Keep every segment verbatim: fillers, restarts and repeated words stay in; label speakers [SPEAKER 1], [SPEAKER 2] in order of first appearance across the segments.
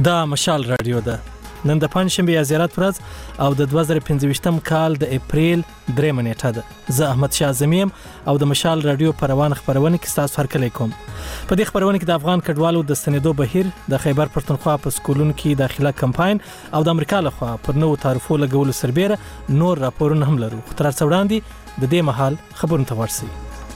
[SPEAKER 1] دا مشال رادیو ده. نن د پنځشنبه یا زیارت ورځ او د دوه زره پنځه کال د اپریل درېمه نیټه ده. زه احمد شاه زمیم او د مشال رادیو په روان خبرونه کې تاسو هرکلی کوم. په دې خبرونه کې د افغان کډوالو د ستنېدو بهیر، د خیبر پښتونخوا په سکولونو کې داخله کمپاین او د امریکا لخوا پر نوو تعرفو لګولو سربېره نور راپورونه هم لرو. خو تر څو وړاندې د دې مهال خبرونه ته ورسئ.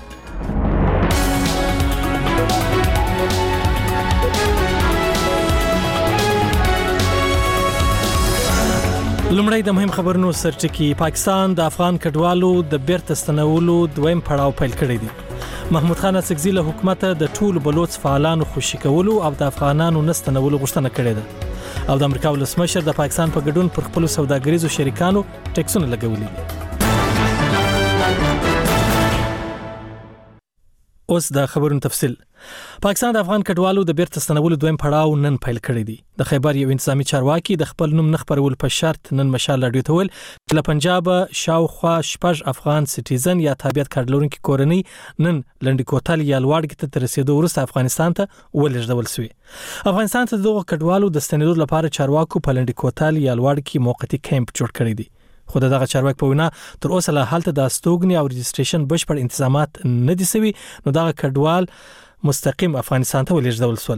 [SPEAKER 1] لومړی د مهم خبرونو سرټکی. پاکستان د افغان کډوالو د بیرته ستنولو دویم پړاو پیل کړی دی. محمود خان اڅکزي له حکومت د ټولو بلوچ فعالانو خوشي کولو او د افغانانو نستنولو غوښتنه کړې ده او د امریکا ولسمشر د پاکستان په ګډون پر خپل سوداګریزو شریکانو ټیکسونه لګولي دي. اوس د خبرونو تفصیل. پاکستان د افغان کډوالو د بیرته ستنولو دویم پړاو نن پیل کړی دی. د خیبر یو انتظامی چارواکي د خپل نوم نه خبرول په شرط نن مشال رادیو ته ویل چې له پنجاب شاوخوا شپږ افغان سټیزن یا تابعیت کارت لرونکي کورنۍ نن لنډی کوتل یا لوړګي ته رسیدو وروسته افغانستان ته ولېږدول شوې. افغانستان ته دغه کډوالو د ستنېدو لپاره چارواکو په لنډی کوتل یا لوړګي موقتی کیمپ جوړ کړی دی. خو دغه چارواکي په وینا تر اوسه لا حالت د استوګنې او رجستریشن بشپړ انتظامات نه دي سوي، نو دغه کډوال مستقیم افغانستان ته ولېږدول شول.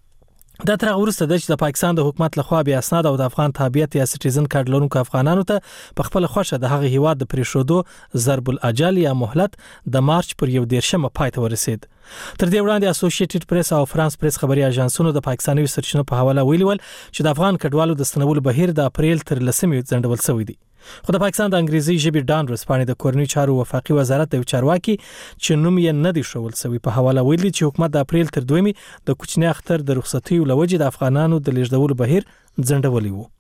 [SPEAKER 1] دا تر هغه وروسته د پاکستان د حکومت لخوا بیا اسناد او د افغان تابعیت یا سټیزن کارت لرونکو افغانانو ته په خپل خوښه د هغه هیواد د پریښودو ضرب الاجل یا مهلت د مارچ پر یو دیرشمه پای ته ورسید. تر دې وړاندې اسوسییټډ پریس او فرانس پریس خبري اژانسونو د پاکستاني سرچینو په حواله ویلي ول چې د افغان کډوالو د ستنولو بهیر د اپریل تر لسمې ځنډول شوی دی. خو د پاکستان د انګریزي ژبې ډان ورسپانې د کورنۍ چارو وفاقي وزارت د چارواکي چې نوم یې نه دی شول سوي په حواله ویلي چې حکومت د اپریل تر دویمې د کوچنی اختر د رخصتۍ لوجې د افغانانو د لیږدولو بهیر ځنډولی وو.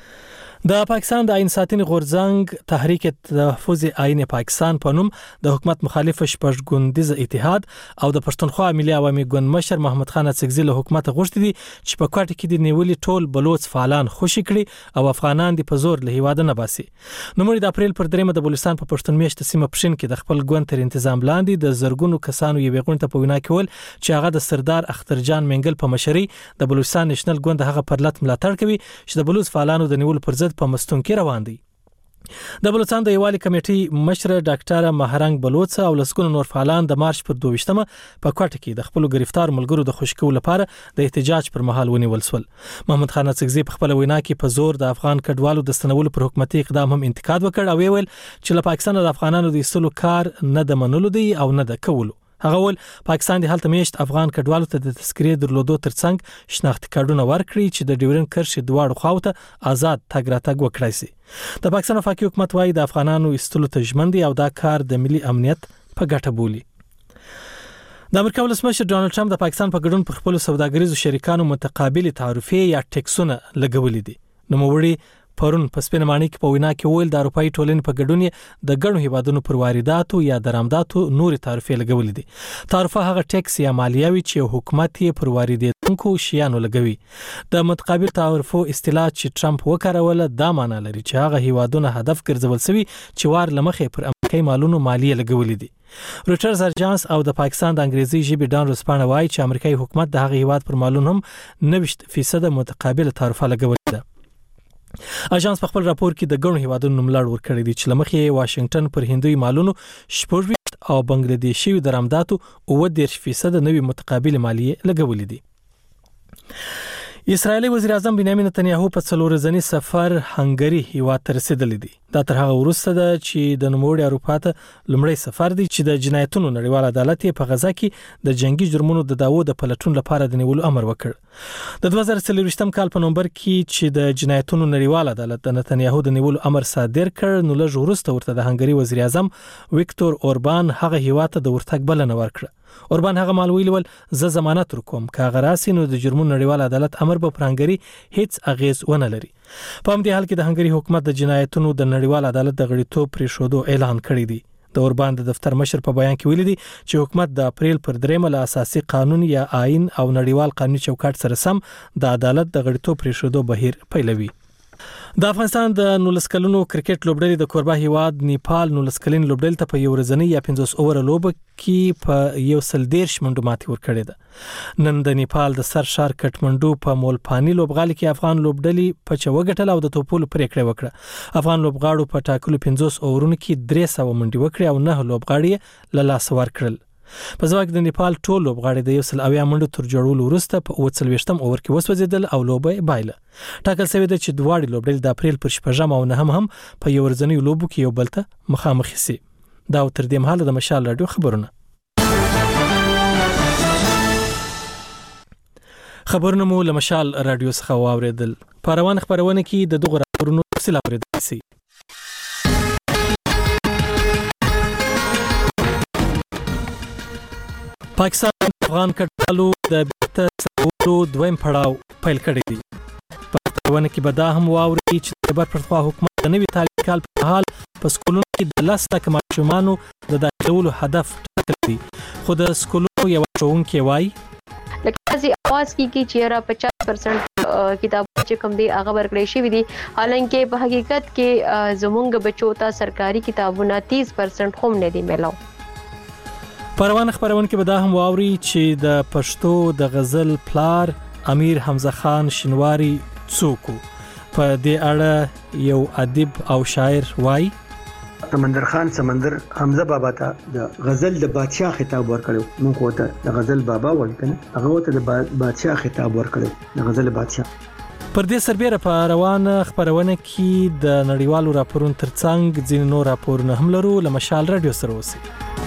[SPEAKER 1] د پاکستان د آئین ساتنې غورځنګ تحریک تحفظ آئین پاکستان په نوم د حکومت مخالف شپږ ګوندیز اتحاد او د پښتونخوا ملي عوامي ګوند مشر محمود خان اڅکزي له حکومت غوښتي دي چې په کوټه کې د نیولي ټول بلوچ فعالان خوشي کړي او افغانان د په زور له هیواده نه باسي. نو مړي د اپریل پر درېمه د بلوچستان په پښتون میشت سیمه پښین کې د خپل ګوند تر تنظیم لاندې د زرګونو کسانو یو غونډه په وینا کې ول چې هغه د سردار اخترجان منګل په مشرۍ د بلوچستان نېشنل ګوند هغه پرلط ملاتړ کوي چې د بلوچ فعالانو د نیولو پر ضد په مستون کې روان دي. د بلوچستان د یوالي کمیټې مشر ډاکټر مهرنګ بلوچ او لسګونو نور فعالان د مارچ پر دوه په کوټه کې د خپل گرفتار ملګرو د خوشکو لپاره د احتجاج پر مهال ونیول شول. محمود خان اڅکزي په خپل وینا کې په زور د افغان کډوالو د ستنولو پر حکومتي اقدام هم انتقاد وکړ او ویل چې له پاکستان د افغانانو د ایستلو کار نه د منلو دی او نه د کولو. هغه ول پاکستان د هلته میشت افغان کډوالو ته د تذکرې درلودو ترڅنګ شناخت کارتونه ورکړي چې د ډیورن کرښې دواړو خواوته آزاد تګ راتګ وکړي سي. د پاکستان وفاقي حکومت وايي د افغانانو ایستلو ته ژمن دي او دا کار د ملي امنیت په ګټه بولي. د امریکا ولسمشر ډانلډ ټرمپ د پاکستان په ګډون پر خپل سوداګریزو شریکانو متقابل تعرفې یا ټیکسونه لګولې دي. نو موړي پرون په سپینمانی کې په وینا کې ویل د اروپאי ټولنې په ګډون د ګڼو هیوادونو پر وارداتو یا درآمداتو نوري تعرفې لګولې دي. تعرفه هغه ټیکس یا مالیه وي چې حکومت یې پر واردېدونکو شیانو لګوي. د متقابل تعرفو اصطلاح چې ټرمپ وکاروله دا معنی لري چې هغه هیوادونه هدف ګرځول شوی چې وار لمخې پر امریکایي مالونو مالیه لګولې دي. روټرز اژانس او د پاکستان د انګریزي ژبې ډان ورسپانې وایي چې امریکایي حکومت د هغه هیواد پر مالونو هم نوي فیصد متقابل تعرفه لګولې ده. اژانس په خپل راپور کې د ګڼو هیوادونو نوملړ ورکړی دی چې لمخې واشنگټن پر هندوی مالونو شپږ او بنگلاديشي درآمداتو اوه دېرش فیصد نوي متقابل مالیه لګولې دي. اسرائیلي وزیر اعظم بنیامین نتنیاهو په څلور ورځنی سفر هنګری هیواد ته رسیدلی دی. دا تر هغه وروسته ده چې د نوموړي اروپا ته لومړی سفر دی چې د جنایتونو نړیوال عدالت په غزا کې د جنگي جرمونو د داوود د پلټون لپاره د نیولو امر وکړ. د دوه زره څلوېښتم کال په نومبر کې چې د جنایتونو نړیوال عدالت د نتنیاهو د نیولو امر صادر کړ، نو لږ وروسته ورته د هنګری وزیر اعظم ویکتور اوربان هغه هیواد ته د ورتګ بلنه ورکړه. اوربان هغه مال ویل ول زه ضمانت ورکوم که هغه راسي نو د جرمونو نړیوال عدالت امر به پر هنګری هیڅ اغیز ونه لري. په همدې حال کې د هنګری حکومت د جنایتونو د نړیوال عدالت د غړیتوب پریښودو اعلان کړی دی. د اوربان د دفتر مشر په بیان کې ویلي دي چې حکومت د اپریل پر درېمه له اساسي قانون یا آئین او نړیوال قانوني چوکاټ سره سم د عدالت د غړیتوب پریښودو بهیر پیلوي. د افغانستان د نولس کلنو کرکټ لوبډلې د کوربه هیواد نیپال نولس کلن لوبډلې ته په یو ورځنی یا پنځوس اوور لوبه کې په یو سل دیرش منډو ماتې ورکړې ده. نن د نیپال د سر ښار کټمنډو په مولپانی لوبغالي کې افغان لوبډلې په چوغټل او د توپولو پریکړه وکړه. افغان لوبغاړو په ټاکلو پنځوس اوورونو کې درې سوه منډې وکړې او نه لوبغاړي له لاس ورکړل. په ځواک د نیپال ټول لوبغاړي د یو سل اویا منډو تر جوړولو وروسته په اووه څلوېښتم اوور کې وسوځیدل او لوبه بایله. ټاکل شوی دی چې دواړه لوبډلې د اپریل پر شپږم او نهم هم په یو ورځنی لوبو کې یو بل ته مخامخ شي. دا تر دې مهاله د مشال رادیو خبرونه. خبرونه مو له مشال رادیو څخه واوریدل. په روان خبرونه کې د دغه خبرونو تفصیل اوریدل شي. پاکستان افغان کډوالو د بیرته ستنولو دویم پړاو پیل کړی دی. په خبرونه کې به دا هم واوري چې د خیبر پښتونخوا حکومت د نوي تعلیمي کال په حال په سکولونو کې د لس لکه ماشومانو د داخلولو هدف ټاکلی دی، خو د سکولونو یو ښوونکی وایي
[SPEAKER 2] لکه ځي اواز کیږي چې را پچاس پرسنټ کتابونه چې کوم دی هغه ورکړی شوی دي، حالانکه په حقیقت کې زمونږ بچو ته سرکاري کتابونه تیس پرسنټ هم نه دي ملاو.
[SPEAKER 1] پروان خبرونه کې به دا هم واوري چې د پښتو د غزل پلار امیر حمزه خان شینواری څوک په دې اړه یو ادیب او شاعر وایي
[SPEAKER 3] سمندر خان سمندر حمزه بابا ته د غزل د بادشاہ خطاب ورکړو. موږ ته د غزل بابا وایي کنه، هغه ته د بادشاہ خطاب ورکړو، د غزل بادشاہ.
[SPEAKER 1] پر دې سربېره په روان خبرونه کې د نړیوالو راپورونو ترڅنګ ځینې نور راپورونه هم لرو. له مشال رادیو سره اوسئ.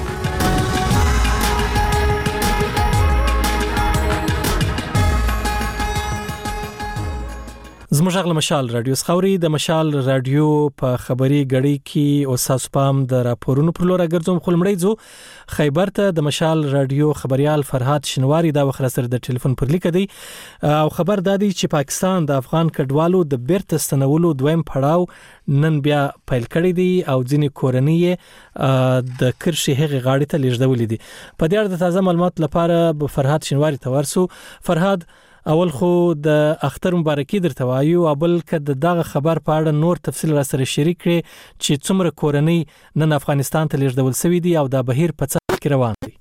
[SPEAKER 1] زموږ غل مشال رادیو خوري د مشال رادیو په خبري غړي کې او تاسو پام د راپورونو پر لور ګرځوم. خلمړی زو خیبر ته د مشال رادیو خبريال فرهاد شنواری دا وخت سره د ټلیفون پر لیک دی او خبر دادی چې پاکستان د افغان کډوالو د بیرته ستنولو دویم پړاو نن بیا پیل کړی دی او ځینې کورنۍ د کرشي هغه غاړي ته لیږدولې دي. په دې اړه د تازه معلومات لپاره به فرهاد شنواری ته ورسو. فرهاد، اول خو د اختر مبارکي درته وایو، او بل کده دغه خبر په اړه نور تفصیل را سره شریک کړي چې څومره کورنۍ نن افغانستان ته لیږدول شوی دي او دا بهیر په څه کې روان دی.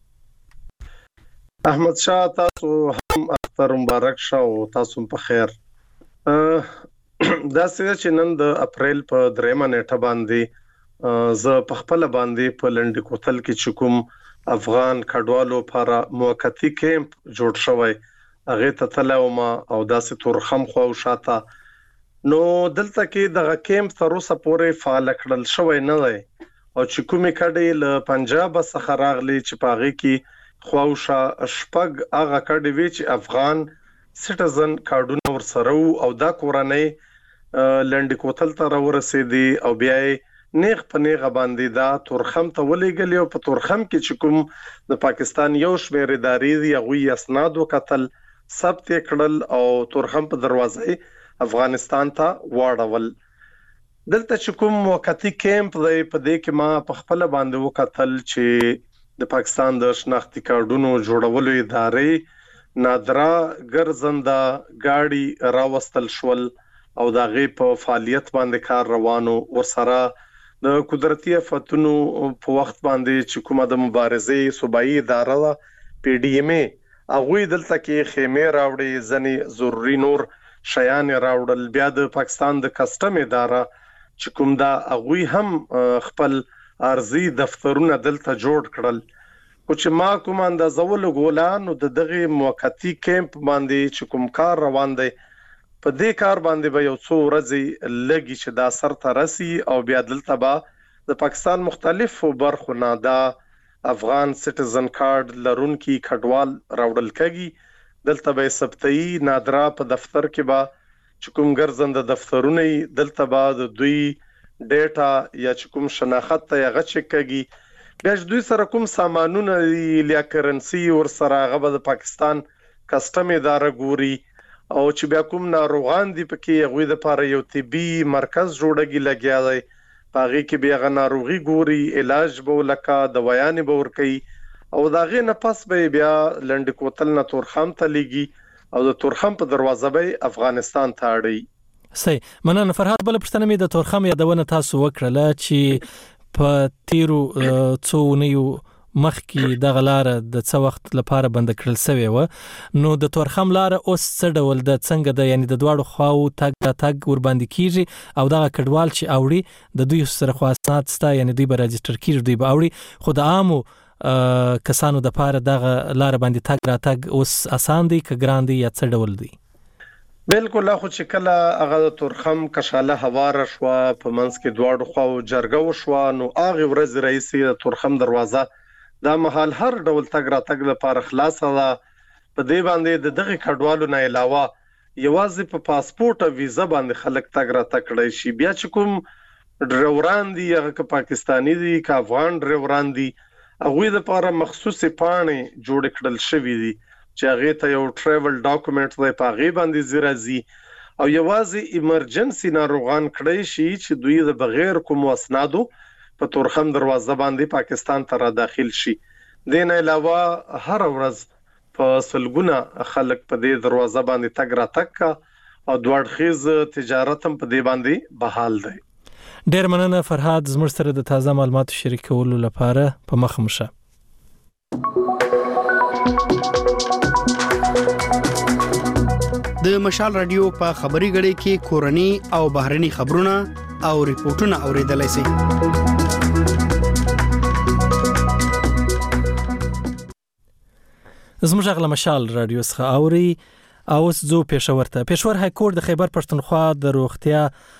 [SPEAKER 4] احمد شاه تاسو هم اختر مبارک شه او تاسو په خیر. دا څه چې نن د اپریل په دریمه نیټه باندې ز په خپل باندې په لنډ کوتل کې چې کوم افغان کډوالو لپاره موقتی کیمپ جوړ شوی هغه ته تلو ما او داسې تورخم خو شاته نو دلته کې د کیمپ تر اوسه پورې فعال کړل شوی نه دی او چې کومې کډې له پنجاب څخه راغلي چې پاغي کې خواوشا شپږ هغه کډې وی چې افغان سټیزن کارډونه ورسره او دا کورنۍ لنډ کوتل ته ورسېدي او بیا نیغ په نیغه باندې دا تورخم ته ولېګل او په تورخم کې چې کوم د پاکستان یو شمېر ادارې دی هغه اسناد وکتل ثبت کړل او تورخم په دروازه افغانستان ته واړول. دلته چې کوم وقتی کیمپ دی په دې کې ما په خپل باندې وکتل چې د پاکستان د شناختی کارډونو جوړولو ادارې نادرا ګرځنده گاڑی راوستل شول او دا غي په فعالیت باندې کار روانو ورسره د قدرتي آفتونو په وخت باندې چې کومه د مبارزې صوبایي اداره پی ډی ایم ای اغوی دلته کې خیمه راوړي ځنی ضروري نور شیان راوړل. بیا د پاکستان د کسٹم اداره چې کوم دا اغوی هم خپل ارزي دفترونه دلته جوړ کړل. خو چې ما کوم اندازول غولان او د دغه موقتی کیمپ باندې چې کوم کار روان دی په دې کار باندې به یو څو ورځې لګي چې دا سر ته راسي او بیا دلته به د پاکستان مختلفو برخو نه دا افغان سټیزن کارت لرونکي کډوال راوړل کېږي. دلته به سبتئی نادرا په دفتر کې با چې کوم ګرځنده دفترونه دلته به د دوی ډیټا یا چې کوم شناخت ته یې غچ کېږي. بیا دوی سره کوم سامانونه یا کرنسي ور سره غو د پاکستان کسٹم اداره ګوري او چې بیا کوم ناروغان دي پکې غوي د لپاره یو طبي مرکز جوړګي لګیا دی پاغي کې بیا غ ناروغي ګوري علاج به لکه دوايان به ور کوي او داغه نه پس به بیا لنډ کوتل نه تورخم ته لګي او د تورخم په دروازه به افغانستان ته اړي.
[SPEAKER 1] صحیح. مننه فرهاد. بل پښتنه مې د تورخم یادونه تاسو وکړه چې په تیرو څو نیو مخکې د غلاره د څو وخت لپاره بند کړل شوی و، نو د تورخم لار اوس څه ډول د څنګه د یعنی د دواړو خواو تګ تګ ور باندې کیږي او دغه کډوال چې اوړي د دوی سره خواصات ستا یعنی دوی به راجستر کیږي دوی به اوړي، خو د عامو کسانو د پاره دغه لار باندې تګ را تګ اوس آسان دی که ګران دی یا څه ډول دی؟
[SPEAKER 4] بالکل. خو چې کله هغه تورخم کشاله هواره شو په منځ کې دواړو خواو جرګه وشو، نو هغه ورځ رئیس د تورخم دروازه دا مهال هر ډول تګ را تګ لپاره خلاص ده. په دې باندې د دغه کډوالو نه علاوه یوازې په پاسپورت او ویزا باندې خلک تګ را تګ کړی شي. بیا چې کوم ډرایوران دي هغه که پاکستانی دي که افغان ډرایوران دي، هغه لپاره مخصوصي پاڼې جوړ کړل شوې دي چې هغه ته یو ټریول ډاکومېنټ دی، په هغه باندې زیرازي او یوازې ایمرجنسي ناروغان کړی شي چې دوی د بغیر کوم اسنادو په تورخم دروازه باندې پاکستان ته را داخل شي. دین علاوه هر ورځ په سلګونه خلک په دې دروازه باندې تګ را تګ کا او دوړخیز تجارت هم په دې باندې بحال دی.
[SPEAKER 1] ډیر مننه فرهاد، زموږ سره د تازه معلوماتو شریکولو لپاره په مخ مشه.
[SPEAKER 5] د مشال رادیو په خبري غړي کې کورني او بهرني خبرونه او ریپورتونه اوریدلای شئ.
[SPEAKER 1] زموږ غلا مشال رادیو څخه اوري او زو پېښور ته. پېښور های کورټ د خیبر پښتونخوا د روغتیا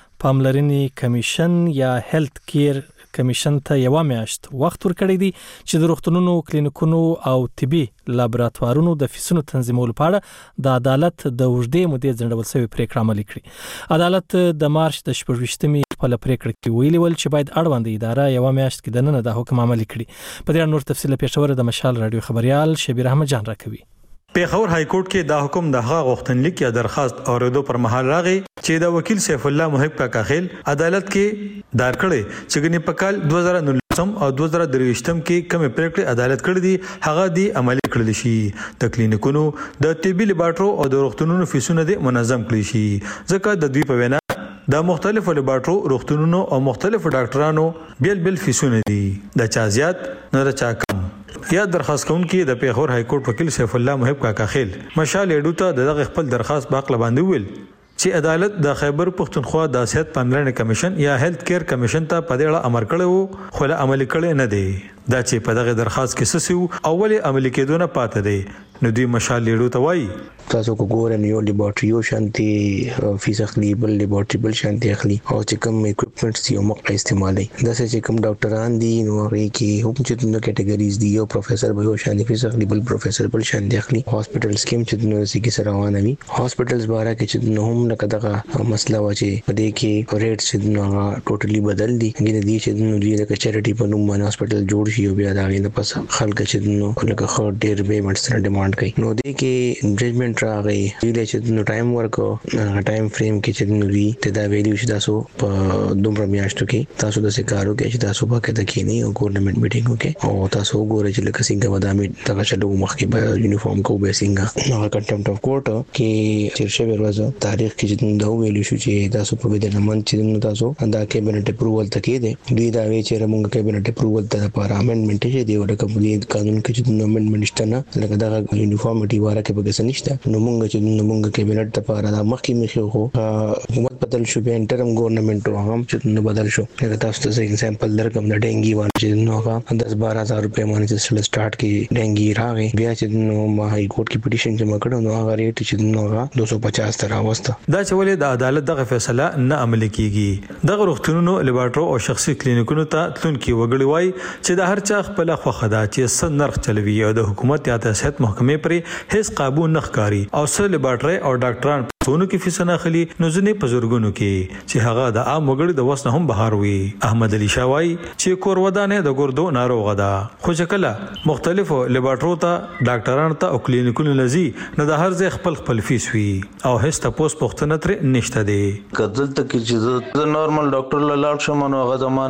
[SPEAKER 1] پاملرنې کمیشن یا هیلث کیر کمیشن ته یو میاشت وخت ورکړی دی چې د روغتونونو، کلینیکونو او طبي لابراتوارونو د فیسونو تنظیمولو په اړه د عدالت د وژدې مودې ځنډول شوی پریکړه عملي کړې. عدالت د مارچ د شپږویشتمې په پریکړه کې ویلي ول چې باید اړوند اداره یو میاشت کې د نن د حکم عملي کړي. په دې اړه نور تفصیل پېښور د مشال رادیو خبريال شبیر احمد جان راکوي.
[SPEAKER 6] پېښور های کورټ کې دا حکم د هغه غوښتنلیک یا درخواست اوریدو پر مهال راغی چې د وکیل سیف الله محب کاکا خیل عدالت کې دار کړي چې ګنې په کال دوه زره نولسم او دوه زره درویشتم کې کوم پریکړه عدالت کړې دي هغه دی عملي کړل شي. د کلینیکونو، د طبي لیبارټرو او د روغتونونو فیسونه دي منظم کړي شي، ځکه د دوی په وینا د مختلفو لیبارټرو، روغتونونو او مختلفو ډاکټرانو بیل بیل فیسونه دي، د چا زیات نه د چا کم. یا درخواست کوونکی د پېښور های کورټ وکیل سیف الله محب کاکا خیل مشال اډو ته دغه خپل درخواست باقله باندې ویل چې عدالت د خیبر پښتونخوا د صحت پاملرنې کمیشن یا هیلث کیر کمیشن ته په دې اړه امر کړی خو له عملي کړی نه دی. دا چې په دغه درخواست کې سسیو اول عملي کېدو نه پاتې دی، نو دوی مشال اډو ته وایي
[SPEAKER 7] تاسو کو ګورئ یو لیبارټری یو شانتي فیس اخلي، بل لیبارټری بل شانتي اخلي او چې کوم اکوپمنټس یو مقله استعمالي. دا چې کوم ډاکټران دي نو هغه کې هم چې د کټګوریز دي، یو پروفیسور به یو شانتي فیس اخلي، بل پروفیسور بل شانتي اخلي. هاسپټل سکیم چې د نورسي کې سره روانوي، هاسپټلز باره کې چې نو هم نه کداغه مسله واچي په دې کې ریټ چې نو ټوټلی بدل دي. ګینه دي چې نو دې د چریټي په نوم باندې هاسپټل جوړ شي او بیا دا غي نه پس خلک چې نو لکه خو ډېر به منځ ډیماند کوي. نو دې کې ججمنټ راغی چې نو ټایم ورکو ټایم فریم کې چې نو وی ته دا ویلیو چې تاسو په دومره میاشتو کې تاسو د سکارو کې چې تاسو په کې د کې نه او ګورنمنت میټینګ کې او تاسو وګورئ چې لکه څنګه ودامي دغه چلو مخکې به یونیفارم کو به څنګه نو کنټمپټ اف کورټ کې چیرشه ورځ تاریخ کې چې نو ویلیو شو چې تاسو په دې نمن چې نو تاسو دا کیبنټ اپروول تکې دي دوی دا وی چې موږ کیبنټ اپروول ته لپاره امندمنت چې دی ورکه په قانون کې چې نو امندمنت شته نه لکه دا یونیفارمټي واره کې به نشته. نو موږ چې موږ کیبنټ ته لپاره دا مخکې مخې خو حکومت بدل شو، بیا انټرم ګورنمنت هم چې نو بدل شو. لکه تاسو ته اگزامپل درکم د ډینګي باندې چې نو هغه دس بارہ ہزار روپے باندې چې سٹارټ کې ډینګي راغی، بیا چې نو ما هاي کورټ کې پټیشن جمع کړو نو هغه ریټ چې نو هغه دوه سوه پچاس تر راوسته.
[SPEAKER 6] دا چې ولې د عدالت دغه فیصله نه عملي کیږي. دغه روغتونونو، لیبارټرو او شخصي کلینیکونو ته تلونکي وګړي وای چې د هر چا خپل خوخه ده چې څه نرخ چلوي او د حکومت یا د صحت محکمې پرې هیڅ قابو نه ښکاري او څه لیبارټري او ډاکټران څونو کې فیس نه اخلي نو ځنې بزرګونو کې چې هغه د عام وګړي د وسنه هم بهار وي. احمد علي شاوای چې کور ودانه د ګردو ناروغه ده خو چې کله مختلفو لیبارټرو ته، ډاکټرانو ته او کلینیکونو لزی نه د هر ځای خپل خپل فیس وي او هیڅ تاسو پوښتنه تر نشته دی.
[SPEAKER 8] کدل ته کې چې د نورمال ډاکټر لاړ شم نو هغه زمانہ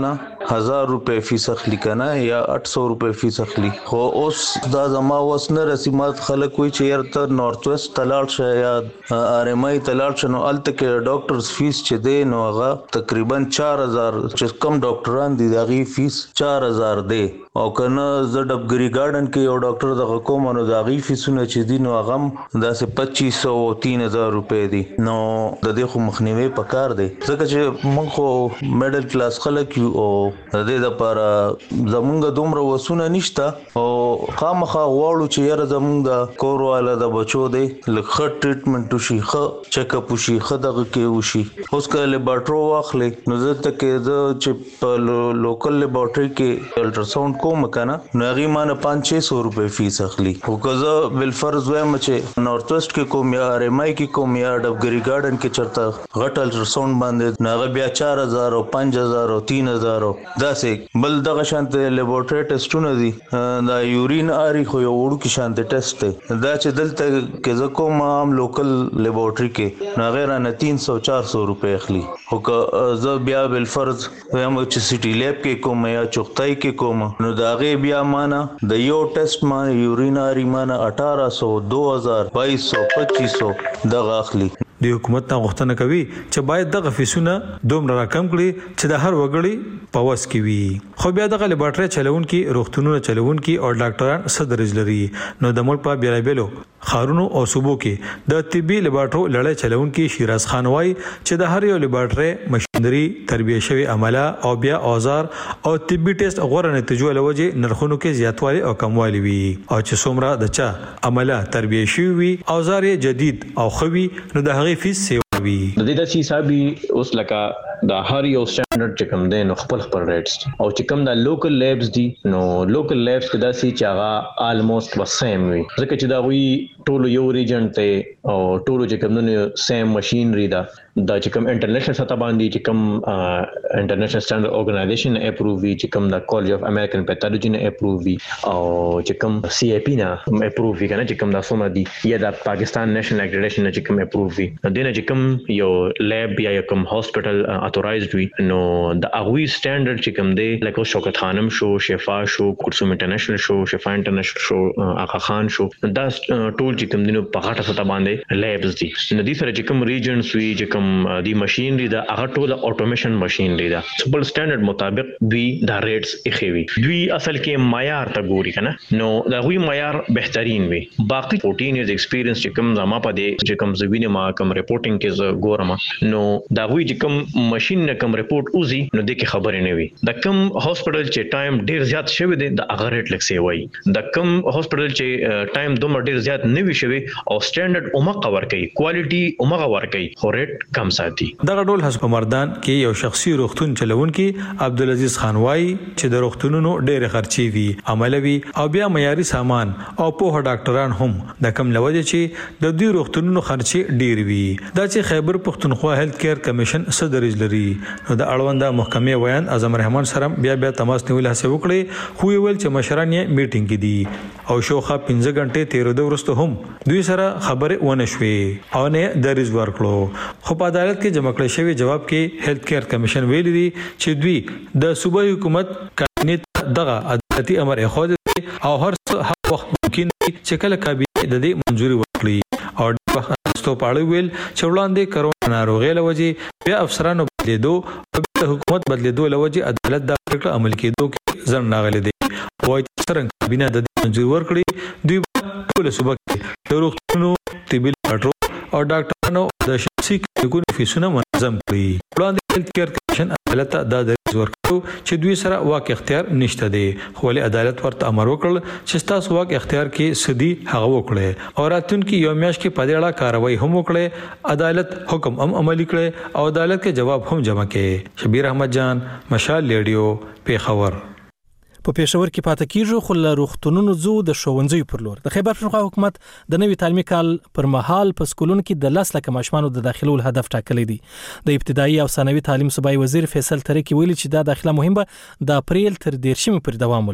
[SPEAKER 8] هزار روپے فیس اخلي کنه یا آठ سو روپے فیس اخلي. خو اوس دا زما وس نه رسمات خلک وي چې یارته نارث ویست تلاړ شه یا ار ام آی تلاړ شه، نو الته کې ډاکټرز فیس چې دی نو هغه تقریبا چار هزار چې کم ډاکټران دي دغه فیس چار هزار دی. او کنه زه ډبګری ګارډن کې یو ډاکټر دغه کوم نو دغه فیسونه چې دي نو هغه داسې پچیس سو او تین هزار روپے دي. نو د دې خو مخنیوي پکار دی ځکه چې موږ خو میډل کلاس خلک یو او د دې لپاره زمونږ دومره وسونه نشته او خامخا غواړو چې یاره زمونږ د کورواله د بچو دی لکه ټریټمنټ وشي، ښه چیک اپ وشي، ښه دغه کې وشي. اوس که لیبارټرو واخلي نو زه ته کې زه چې په لوکل لیبارټري کې الټراساوند کوم کنه نو هغه مانه پانچ سه سو روپے فیس اخلي. خو که زه بالفرض وایم چې نارث ویست کې کوم یا ار ام آی کې کوم یا ډبګری ګارډن کې چرته غټ الټراساوند باندې نو هغه بیا چار هزار او پنځه هزار او تین هزار داسې بل دغه شانته لیبارټري ټیسټونه دي. دا یورین اری خو یو وړو کې شانته ټیسټ دی دا چې دلته کې زه کوم عام لوکل لیبارټري کې نو غیر نه تین سو چار سو روپے اخلي. خو که زه بیا بالفرض وایم چې سټي لیب کې کوم یا چوختای کې کوم نو دا غي بیا مانا د یو ټیسټ ما یورین اری مانا اٹھارہ سو دو ہزار بائیس سو پچیس سو دغه اخلي.
[SPEAKER 6] د حکومت نه غوښتنه کوي چې باید دغه فیسونه دومره راکم کړي چې د هر وګړي په وس کې وي. خو بیا دغه لیبارټري چلونکي روغتونونه چلونکي او ډاکټران څه درجه لري نو د ملک په بیلابیلو خارونو او صوبو کې د طبي لیبارټرو لړۍ چلونکي شیراز خان وایي چې د هر یو لیبارټري مشینري تربیه شوی عمله او بیا اوزار او طبي ټیسټ غوړه نتیجو لوجه نرخونو کې زیاتوالی او کموالی وي او چې څومره د چا عمله تربیه شوی وي اوزار جدید او خوي نو د هغه فیس سی وي.
[SPEAKER 9] د دې د حسابي اوس لکه د هر یو سټانډرډ چې کوم دی نو خپل خپل ریټس او چې کوم د لوکل لیبس دي نو لوکل لیبس کې دا سي چې هغه الموست و سیم وي ځکه چې دا وی ټول یو ریجن ته او ټول چې کوم نو سیم ماشينري دا دا چې کوم انټرنیشنل سطح باندې چې کوم انټرنیشنل سټانډرډ اورګنایزیشن اپروو وي چې کوم د کالج اف امریکن پیتالوجي نه اپروو وي او چې کوم سی ای پی نه اپروو وي کنه چې کوم د سوما دي یا د پاکستان نېشنل اکریډیټیشن نه چې کوم اپروو وي دنه چې کوم یو لیب یا کوم هاسپټل اتورایزډ وي نو د اغوی سټانډرډ چې کوم دی لکه شوکت خانم شو، شفا شو، کلثوم انټرنیشنل شو، شفا انټرنیشنل شو، آقا خان شو، دا ټول چې کوم دینو په غاټه سطح باندې لیبس دي. نو دي سره چې کوم ریجنز وي چې کوم دی ماشينري دا هغه ټول اټومیشن ماشينري دا سپل سټانډرډ مطابق دوی دا ریټس اخیوي. دوی اصل کې معیار ته ګوري کنه نو دا غوي معیار بهترین وي. باقي چودہ ایئرز ایکسپیرینس چې کوم زما په دې چې کوم زوینه ما کوم ریپورټینګ کې ګورم نو دا غوي چې کوم ماشين نه کوم ریپورټ اوزي نو د کې خبرې نه وي. د کوم هاسپټل چې ټایم ډیر زیات شوی دی د هغه ریټ لکه سی وای. د کوم هاسپټل چې ټایم دومره ډیر زیات نه وي شوی او سټانډرډ اومه کور کوي کوالټي اومه ور کوي خو ریټ کم ساتي.
[SPEAKER 6] دغه ډول حسب مردان کې یو شخصي روغتون چلونکي عبدالعزيز خان وای چې د روغتونونو ډېر خرچي وي عملوي او بیا معیاري سامان او په ډاکټران هم د کم لوجه چې د دوی روغتونونو خرچي ډېر وي. دا چې خیبر پښتونخوا هیلث کیر کمیشن صدرج لري نو د اړونده محکمې ویان اعظم رحمان سره بیا بیا تماس نیول هڅه وکړي خو ویل چې مشران یې میټینګ کې دي او شوخه پنځه غنټې تیر د ورسته هم دوی سره خبره ونه شوې او نه دریز ورکړو. خو په عدالت کې جمع کړی شوی جواب کې هیلث کیر کمیشن ویلي دي چې دوی د صوبایي حکومت کابینه دغه عدالتي امر اخود او هر وخت ممکن چې کله کابینه د دې منځوري ورکړي او د وختو په اړه ویل چې وړاندې کرونا ناروغي لوجه بیا افسرانو بدلیدو او د حکومت بدلیدو لوجه عدالت د پریکړه عمل کېدو کې ځن ناغلي دي وایي چې څنګه کابینه د دې منځوري ورکړي دوی ټول صوبه کې د روغتونو طبي لیبارټرو او ډاکټرانو د شخصي کلینیکونو فیسونه منظم کړي. وړاندې هیلث کیر کمیشن عدالت ته د دریز ورکړو چې دوی سره واک اختیار نشته دی خو ولې عدالت ورته امر وکړ چې تاسو واک اختیار کې سدي هغه وکړي او راتلونکي یو میاشت کې په دې اړه کاروایی هم وکړي. عدالت حکم هم عملي کړي او عدالت کې جواب هم جمع کړي. شبیر احمد جان، مشال ریډیو، پیښور.
[SPEAKER 1] په پېښور کې پاتې کیږي خو له روغتونونو زو د ښوونځیو پر لور د خیبر پښتونخوا حکومت د نوي تعلیمي کال پر مهال په سکولونو کې د لاس لکه ماشومانو د داخلو هدف ټاکلی دی. د ابتدایي او ثانوي تعلیم صوبایي وزیر فیصل ترکی ویلي چې دا داخله مهمه د اپریل تر دیرشمې پر دوام ولري.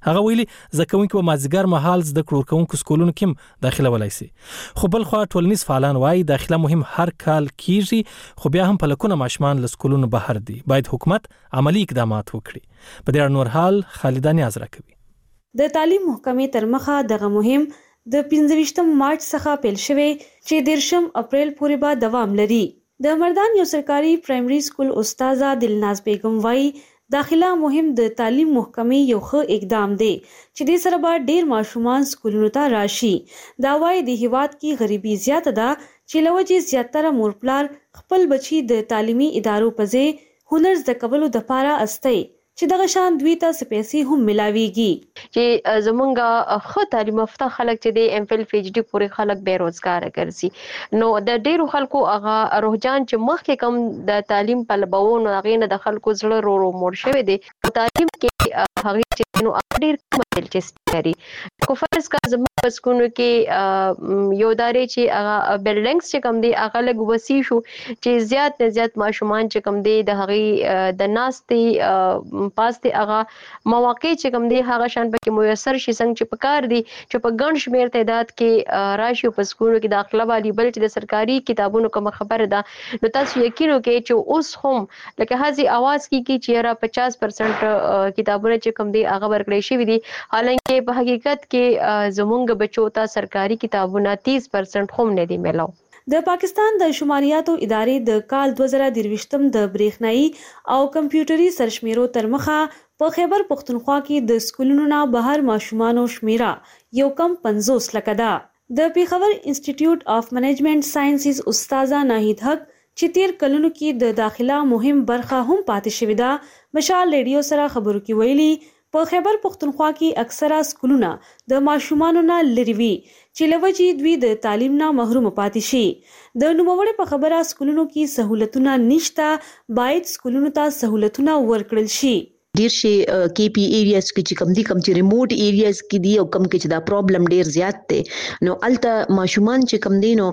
[SPEAKER 1] هغه ویلي زکوونکو په مازیګر مهال زده کړو کوونکو سکولونو کې داخله ولای شي. خو بل خو ټولنیز فعالان وایي داخله مهم هر کال کیږي، خو بیا هم په لکونه ماشومان له سکولونو بهر دي. باید حکومت عملی اقدامات وکړي. په دې اړه نور حال خالد نیاز راکوي.
[SPEAKER 10] د تعلیم محکمې تر مخه دغه مهم د پنځه ویشتم مارچ څخه پیل شوی چې دیرشم اپریل پورې به دوام لري. د مردان یو سرکاري پرایمري سکول استاده دلناز بیگم وایي داخله مهم د تعلیم محکمې یو ښه اقدام دی چې د سره به ډیر ماشومان سکولونو ته راشي. دا وایي د هیواد کې غریبي زیاته ده چې لوجې زیاتره مور پلار خپل بچي د تعلیمي ادارو په ځای هنر زده کولو دپاره استي چې دغه شان دوی ته سپېسي هم ملاويږي
[SPEAKER 2] چې زمونږه خو تعلیم یافته خلک چې د ام فل پی ایچ ډي پورې خلک بیروزګار ګرځي. نو د ډیرو خلکو هغه روحجان چې مخکې کم د تعلیم په لباون هغه نه د خلکو زړه رو رو موړ شوی دی. تعلیم کې هغه چې نو ډیر کم دلچسپي لري. کو فرض کا زموږ پسکونو کې یو داري چې هغه بلډینګز چې کم دی هغه لګ وسی شو چې زیات نه زیات ماشومان چې کم دی د هغه د ناستي پاس ته هغه مواقع چې کوم دی هغه شان پکې میسر شي څنګه چې پکار دي چې په ګڼ شمیر تعداد کې راشي په سکولو کې داخله والی بل چې د سرکاري کتابونو کوم خبره ده. نو تاسو یقین وکړئ چې اوس هم لکه هغه आवाज کی کی چې را پچاس پرسنټ کتابونه چې کوم دی هغه ورکړی شي دي، حالانکه په حقیقت کې زمونږ بچو ته سرکاري کتابونه تیس پرسنټ هم نه دي ملو.
[SPEAKER 10] د پاکستان د شماریاتو ادارې د کال دوه زره درویشتم د برېښنايي او کمپیوټري سرشمیرو تر مخه په خیبر پختونخوا کې د سکولونو نه بهر ماشومانو شمیره یو کم پنځوس لکه ده. د پیښور انسټیټیوټ اف منیجمنت ساينسز استاذه ناهید حق چې تیر کلونو کې د داخله مهم برخه هم پاتې شوې ده مشال ریډیو سره خبرو کې ویلي په خیبر پختونخوا کې اکثره سکولونه د ماشومانو نه لري وي چې لوجې دوی د تعلیم نه محروم پاتې شي. د نوموړي په خبره سکولونو کې سہولتونه نشته، باید سکولونو ته سہولتونه ورکړل شي.
[SPEAKER 11] ډیر شي کې پی ایریاز کې چې کم دي کم چې ریموټ ایریاز کې دي او کم کې چې دا پرابلم ډیر زیات دی. نو الته ماشومان چې کم دي نو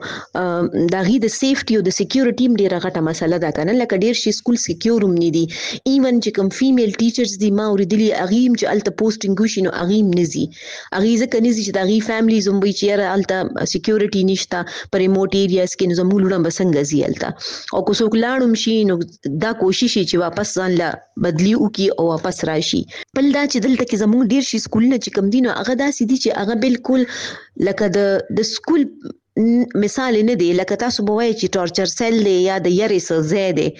[SPEAKER 11] دا غي د سیفټي او د سکیورټي ډیره غټه مسله ده کنه. لکه ډیر شي سکول سکیور هم نه دي، ایون چې کم فیمیل ټیچرز دي ما اوریدلی اغیم چې الته پوسټینګ وشي نو اغیم نزي اغي ځکه نزي چې دا غي فیملیز هم وي چې الته سکیورټي نشته په ریموټ ایریاز کې نو زموږ لونه بسنګ زی الته او کو څوک لاړم شي نو دا کوشش چې واپس ځان لا بدلی وکي او واپس راشي. بل دا چې دلته کې زموږ ډیر شي سکولونه چې کم دي نو هغه داسې دي چې هغه بالکل لکه د د سکول مثال نه دی، لکه تاسو به وایي چې ټارچر سیل دی یا د یاري سزا دی.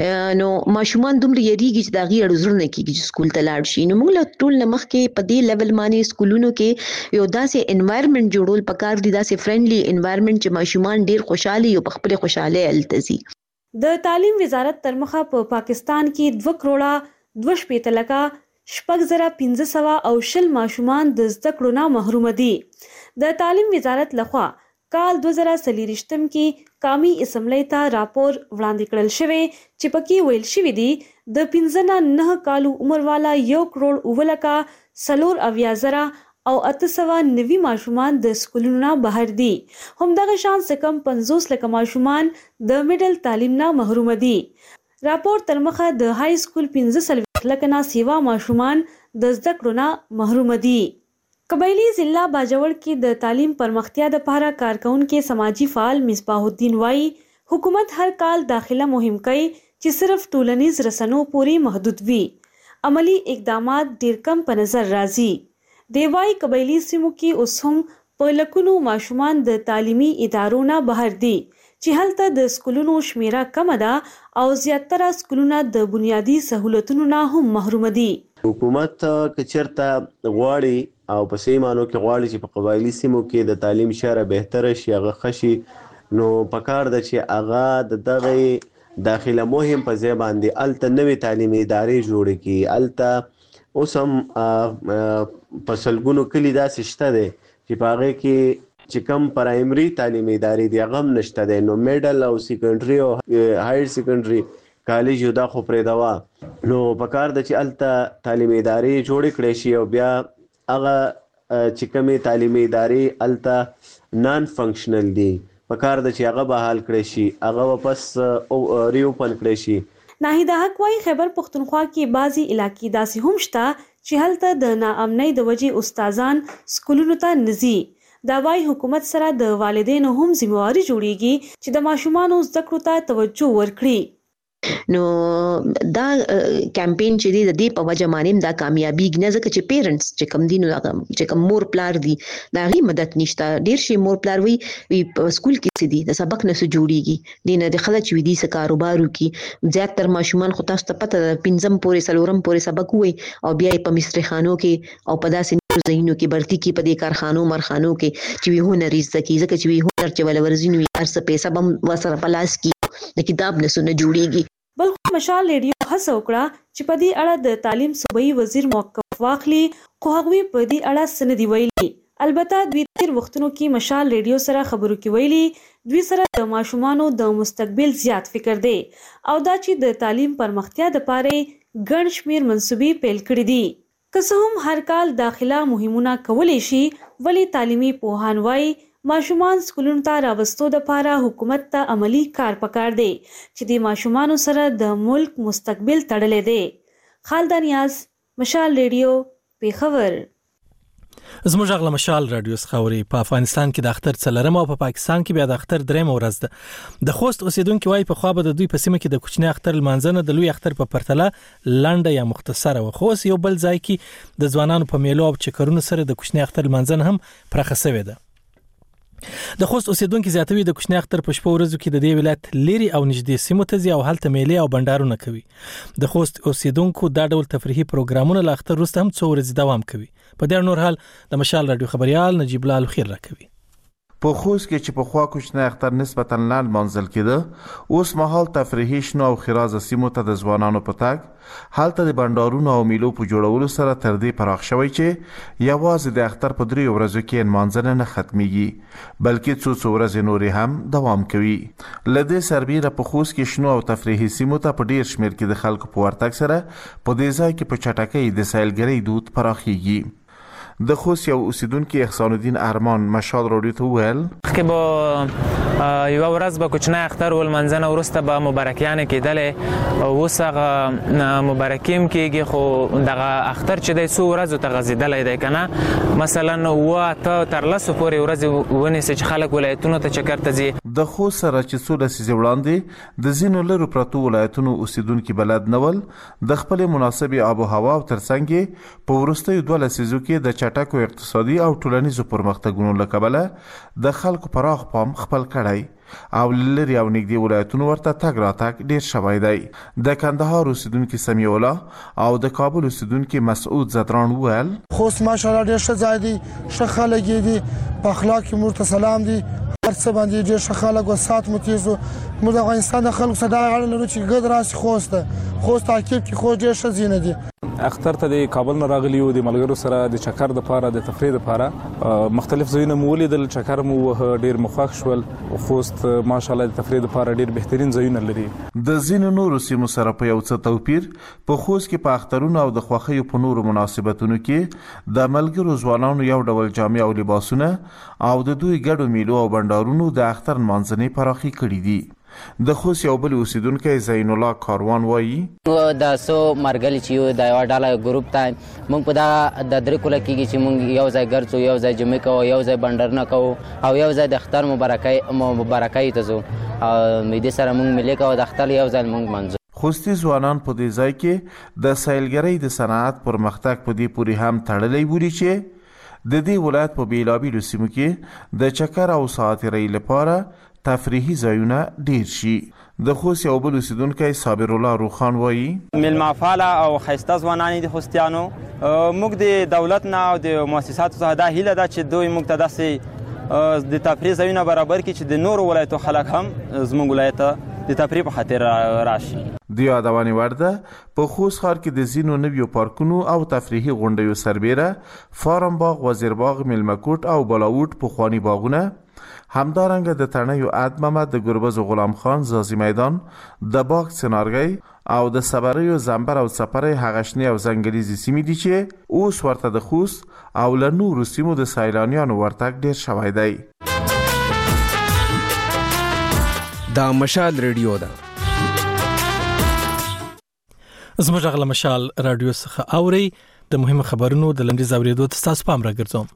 [SPEAKER 11] نو ماشومان دومره یریږي چې دا غي اړزرونه کیږي چې سکول ته لاړ شي. نو موږ له ټول مخکې په دې لیول باندې سکولونو کې یو داسې انوایرنمنت جوړول پکار دي، داسې فرندلی انوایرنمنت چې ماشومان ډیر خوشحالي او په خپل خوشاله التزي.
[SPEAKER 10] د تعلیم وزارت تر مخه په پاکستان کې دوه کروڑه دوه شپېته لکه شپږ زره پنځه سوه او شل ماشومان د زده کړو نه محروم دي. د تعلیم وزارت لخوا کال دوه زره څلوېښتم کې قومي اسمبلی ته راپور وړاندې کړل شوی چې پکې ویل شوی دی د پنځه نه نه کالو عمر والا یو کروڑ اووه لکه څلور اویا زره او اته سوه نوي ماشومان د سکولونو نه بهر دي. همدغه شان څه کم پنځوس لکه ماشومان د میډل تعلیم نه محروم دي. راپور تر مخه د های سکول پنځه څلوېښت لکه نه سیوا ماشومان د زده کړو نه محروم دي. قبایلی ضلع باجوړ کې د تعلیم پرمختیا لپاره کارکونکو سماجی فعال مصباح الدین وایي حکومت هر کال داخله مهم کوي چې صرف ټولنیز رسنو پورې محدود وي. عملی اقدامات ډیر کم په نظر راځي. دی وایي قبایلی سیمو کې اوس هم په لکونو ماشومان د تعلیمي ادارو نه بهر دي چې هلته د سکولونو شمیره کم ده او زیاتره سکولونه د بنیادی سہولتونو نه هم محروم دي.
[SPEAKER 12] حکومت کچرته غواړي او په سیمانو کې غواړي چې په قبایلی سیمو کې د تعلیم شاره بهتره شي، هغه خشي، نو پکار ده چې هغه د دغه داخله مهم په ځای باندې الته نوې تعلیمي ادارې جوړ کړي. الته اوس هم په سلګونو کلی داسې شته دی چې په هغه کې چې کم پرایمري تعلیمي ادارې دی هغه هم نشته دی. نو میډل او سیکنډري او هایر سیکنډري کالج یو دا خو پرې دوا نو پکار د چې الته تعلیمي ادارې جوړ کړي شي او بیا هغه چې کومې تعلیمي ادارې الته نان فنکشنل دي پکار د چې هغه بحال کړي شي، هغه واپس ریوپن کړي شي.
[SPEAKER 10] ناهید حق وايي خیبر پختونخوا کې بعضي علاقې داسې هم شته چې هلته د ناامنۍ د وجې استادان سکولونو ته نزي. دا وايي حکومت سره د والدینو هم ذمہواری جوړیږي چې د ماشومانو زده کړو ته توجه ورکړي.
[SPEAKER 11] نو دا کمپین چې دی د دې په وجه باندې دا کامیابی نه ځکه چې پیرنټس چې کم دي نو چې کم مور پلار دي دا غي مدد نشته. ډیر شي مور پلار وي په سکول کې سي دي د سبق نه سو جوړیږي دینه د خلک وي دي س کاروبارو کې زیاتره ماشومان خو تاسو ته پته پنځم پورې سلورم پورې سبق وي او بیا په مستری خانو کې او په داسې زینو کې برتی کې په دې کارخانو مرخانو کې چې وی هنر زکی زکه چې وی هنر چې ول ورزینو هر څه پیسې بم وسره پلاس کې د کتاب نه سونه جوړیږي.
[SPEAKER 10] بل مشال ریډیو هڅه وکړه چې په دې اړه د تعلیم صوبایي وزیر موقف واخلي خو هغوی په دې اړه څه نه دی ویلي. البته دوی تیر وختونو کې مشال ریډیو سره خبرو کې ویلي دوی سره د ماشومانو د مستقبل زیات فکر دی او دا چې د تعلیم پرمختیا لپاره ګڼ شمیر منصوبې پیل کړې دي. که څه هم هر کال داخله مهمونه کولی شي ولی تعلیمي پوهان وایي ماشومان سکولونو ته راوستو لپاره حکومت ته عملی کار پکار دی چې د ماشومانو سره د ملک مستقبل تړلې دی. خالد نیاز، مشال ریډیو، پیښور.
[SPEAKER 1] زموږ غل مشال رادیو خاوري په افغانستان کې د اختر څلرم او په پاکستان کې بیا د اختر دریم ورځ ده. د خوست اوسیدونکو وايي په خوا به د دوی په سیمه کې د کوچنی اختر لمانځنه د لوی اختر په پرتله لنډه یا مختصره و. خو یو بل ځای کې د ځوانانو په میلو او چکرونو سره د کوچنی اختر لمانځنه هم پرخه شوې ده. د خوست اوسیدونکو زیاتوي د کوچنی اختر په شپه ورځو کې د دې ولایت لری او نږدې سیمو ته ځي او هلته میلې او بندارونه کوي. د خوست اوسیدونکو دا ډول تفریحي پروګرامونه ل اختر وروسته هم څو ورځې دوام کوي. په دې نور حال د مشال رادیو خبريال نجیب لال خیر راکوي.
[SPEAKER 13] په خوست کې چې په خوا کوچنی اختر نسبتا لاند منزل کېده اوس مهال تفریحي شنو او خرازه سیمو ته د ځوانانو په تاګ هلته د بندارونو او میلو په جوړولو سره تر دې پراخ شوی چې یوازې د اختر په درې ورځو کې منځنه نه ختميږي بلکې څو څو ورځې نورې هم دوام کوي. لدې سربیره په خوست کې شنو او تفریحي سیمو ته په ډیر شمیر کې د خلکو په ورتګ سره په دې ځای کې په چټکۍ د سیلګرۍ دود پراخیږي. د خوست یو اوسیدونکو احسان الدین ارمان مشال رادیو ته ویل
[SPEAKER 14] کې به یو ورځ به کوچنی اختر ول منځنه ورسته به مبارکیان کېدل او وسغه مبارکیم کېږي خو دغه اختر چې د څو ورځو ته غزیدل دی کنه مثلا و ته تر لاسو پورې ورځ ونی چې خلک ولایتونو ته چکر ته ځي.
[SPEAKER 13] د خوست سره چې څو لسیزې وړاندې د زینو لرو پرتو ولایتونو اوسیدونکو بلد نول د خپل مناسبه آب او هوا او ترڅنګ په ورستیو دوه لسیزو کې د چټکو اقتصادي او ټولنیزو پرمختګونو لکبله د خلکو پراخ پام خپل کړی او لری او نږدې ولایتونو ورته تګ راتګ ډیر شوی دی. د کندهار اوسیدونکو سمیع الله او د کابل اوسیدونکو مسعود زدران ویل
[SPEAKER 15] خوست ماشاءالله ډیر ښه ځای دی، ښه خلک دي، په اخلاق کې مرته سلام دي، هر څه باندې ډیر ښه خلک او سات متیزو. موږ د افغانستان د خلکو صدا غړل لرو چې ګد راسي خوست خوست تعقیب کې خو ډیر ښه زینه دي.
[SPEAKER 16] اختر ته د کابل نه راغلی او د ملګرو سره د چکر د پاره د تفریح د پاره مختلف ځایونه مو ولیدل، چکر مو ډیر مخاخ شول. خوست ماشاءالله د تفریح د پاره ډیر بهترین ځایونه لري.
[SPEAKER 13] د زینو نورو سیمو سره په یو څه توپیر په خوست کې په اخترونو او د خوښیو په نورو مناسبتونو کې د ملګرو ځوانانو یو ډول جامې او لباسونه او د دوی ګډو میلو او بندارونو د اختر منځنۍ پراخي کړې دي. د خوست یو بل اوسیدونکو زین الله کاروان وایي
[SPEAKER 17] د سو مرګل چې د یو ډاله ګروپ ته مونږ په دا د درې کوله کېږي چې مونږ یو ځای ګرځو، یو ځای جمعې کوو، یو ځای بندرنه کوو او یو ځای د اختر مبارکۍ مبارکۍ ته ځو او دې سره مونږ ملي کوو د اختر یو ځای مونږ منځو.
[SPEAKER 13] خوستي ځوانان په دې ځای کې د سیلګرۍ د صنعت پرمختګ په دې پورې هم تړلې بوري چې د دې ولایت په بیلابیلو سیمو کې د چکر او ساعترۍ لپاره تفریحي ځایونه ډیر شي. د خوست یو بل اوسیدونکی صابر الله روخان وایي
[SPEAKER 18] میلمه فعاله او ښایسته ځوانان دي خوستیانو. موږ د دولت نه او د مؤسساتو څخه دا هیله ده چې دوی موږ ته داسې د تفریح ځایونه برابر کړي چې د نورو ولایتو خلک هم زموږ ولایت ته د تفریح په خاطر راشي.
[SPEAKER 13] د یادونې وړ ده په خوست ښار کې د ځینو نویو پارکونو او تفریحي غونډیو سربیره فارم باغ، وزیر باغ، میلمکوټ او بلاوټ پخواني باغونه، همدارنګه د تڼیو اد محمد، د ګربز غلام خان زازي میدان، د باغ سنارګي او د صبریو زنبر او سپرې هغشنی او زنګلیزي سیمې دي چې اوس ورته د خوست او له نورو سیمو د سیلانیانو ورتګ ډیر شوی دی.
[SPEAKER 19] دا مشال ریډیو ده.
[SPEAKER 1] زموږ غل مشال رادیو څخه اوري د مهمو خبرونو د لنډیز اوریدو ته تاسو پام راګرځوم.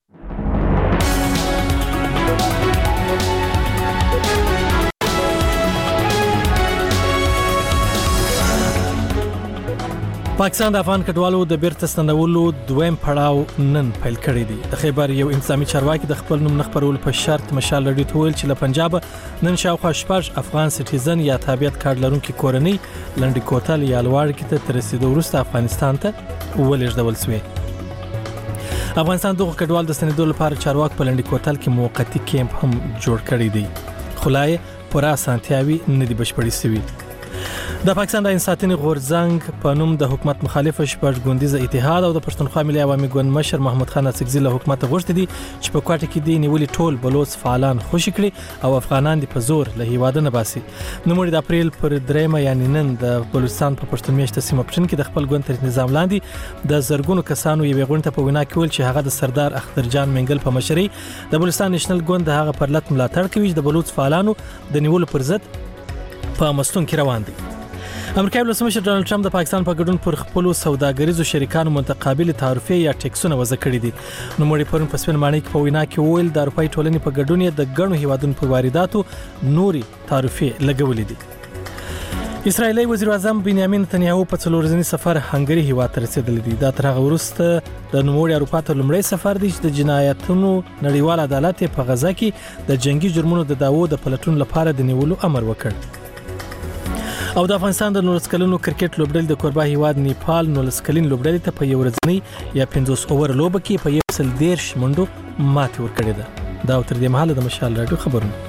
[SPEAKER 1] پاکستان د افغان کډوالو د بیرته ستنولو دویم پړاو نن پیل کړی دی. د خیبر یو انتظامی چارواکي د خپل نوم نه خپرول په شرط مشال لري تویل چې له پنجاب نن شاوخوا شپږ افغان سټیزن یا تابعیت کارت لرونکي کورنۍ لنډي کوتل یا لوړ کې ته تر رسیدو وروسته افغانستان ته ولېږدول شوې. افغانستان دغه کډوال د ستنېدو لپاره چارواک په لنډي کوتل کې موقتی کیمپ هم جوړ کړی دی. خلای پورا سانتیاوي نه دی بشپړی سوي. د پاکستان د انساني غورځنګ په نوم د حکومت مخالف شپږ ګوندیزه اتحاد او د پښتونخوا ملي عوامي ګوند مشر محمود خان اڅکزي له حکومت غوښتي دي چې په کوټه کې دی نیولې ټول بلوچ فعالان خوشی کړي او افغانان دي په زور له هیواده نه باسي. نو مړي د اپریل پر دریمه یعنی نن د بلوچستان په پښتون میشته سیمه پښتون کې د خپل ګوند تر نظام لاندې د زرګونو کسانو یو غونډه په وینا کې ول چې هغه د سردار اختر جان منګل په مشرۍ د بلوچستان نېشنل ګوند هغه پرلط ملاتړ کوي چې د بلوچ فعالانو د نیولو پر ضد په مستون کې روان دي. امریکایي ولسمشر ډانلډ ټرمپ د پاکستان په ګډون پر خپل سوداګریزو شریکانو متقابل تعرفه یا ټیکسونه وضع کړی دي. نو مړي پرون په سپین معنی کې په وینا کې ویل د اروپאי ټولنې په ګډون د غنو هیوادونو پر وارداتو نوري تعرفه لګولې دي. اسرایلی وزیر اعظم بنیامین نتنیاهو په څلور ورځني سفر هنګری هیواد ته رسیدلی دی. دا تر هغه وروسته د نوموړي اروپا ته لومړی سفر دی چې د جنایتونو نړیوال عدالت په غزا کې د جنگي جرمونو د داوو د پلټون لپاره د نیولو امر وکړ. او د افغانستان د نولس کلنو کرکټ لوبډلې د کوربه هیواد نیپال نولس کلن لوبډلې ته په یو ورځنی یا پنځوس اوور لوبه کې په یو سل دیرش منډو ماتې ورکړې ده. دا تر دې مهاله د مشال راډیو خبرونه.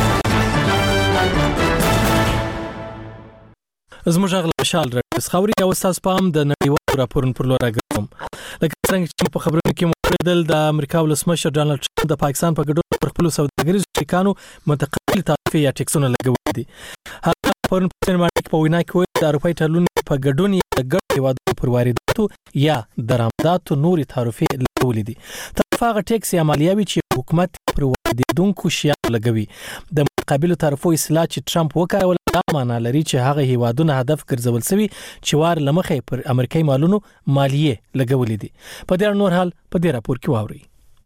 [SPEAKER 1] زموږ غل مشال راډیو خبري او استاد پام د نړیوالو راپورونو پر لور راګرځم. لکه څنګه چې په خبرونو کې مو د امریکا ولسمشر ډانلډ ټرمپ د پاکستان په ګډون پر خپل سوداګریزو شریکانو متقابل تعرفه یا ټیکسونه لګولي دي. پرون په مارکیټ په وینا کې د اروپאי ټولنې په ګډون د ګډ هیوادونو پر وارداتو یا درآمداتو نوري تعرفه لګولې دي. هغه ټیکس یا مالیه چې حکومت پر واردونکو شیانو لګوي. د متقابل تعرفو اصلاح چې ټرمپ وکړول دا معنی لري چې هغه هیوادونه هدف ګرځول شوی چې وار لمخې پر امریکایي مالونو مالیه لګولې دي. په دې نور حال په دې راپور کې واوري.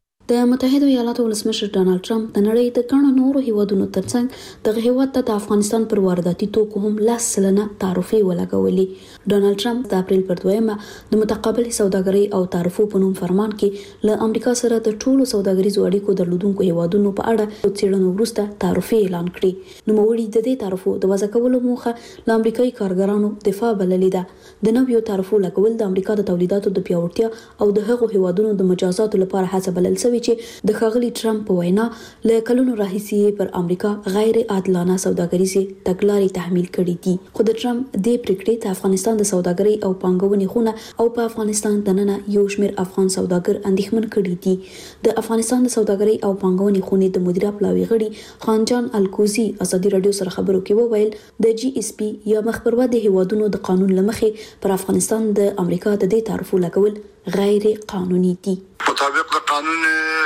[SPEAKER 10] د متحده ایالاتو ولسمشر ډانلډ ټرمپ د نړۍ د ګڼو نورو هیوادونو ترڅنګ دغه هیواد ته د افغانستان پر وارداتي توکو هم لاس سلنه تعرفه ولګولې. ډانلډ ټرمپ د اپریل پر دویمه د متقابل سوداګرۍ او تعرفو په نوم فرمان کې له امریکا سره د ټولو سوداګریزو اړیکو درلودونکو هیوادونو په اړه څېړنو وروسته تعرفه اعلان کړې. نو موري د دې تعرفو د وضع کولو موخه له امریکایي کارګرانو دفاع بللې ده. د نویو تعرفو لګول د امریکا د تولیداتو د پیاوړتیا او د هغو هیوادونو د مجازاتو لپاره هڅه بلل شوې چې د ښاغلي ټرمپ په وینا له کلونو راهیسې پر امریکا غیر عادلانه سوداګریزي تګلارې تحمیل کړې دي. خو د ټرمپ د پریکړې ته افغانستان د سوداګرۍ او پانګونې خونه او په افغانستان دننه یو شمېر افغان سوداګر اندېښمن کړي دي. د افغانستان د سوداګرۍ او پانګونې خونې د مدیره پلاوي غړي خانجان الکوزي ازادي رادیو سره خبرو کې وویل د جی اس پی یا مخبروا د هیوادونو د قانون لمخې پر افغانستان د امریکا د دې تعرفو لګول غیر قانوني دي.
[SPEAKER 20] مطابق د قانون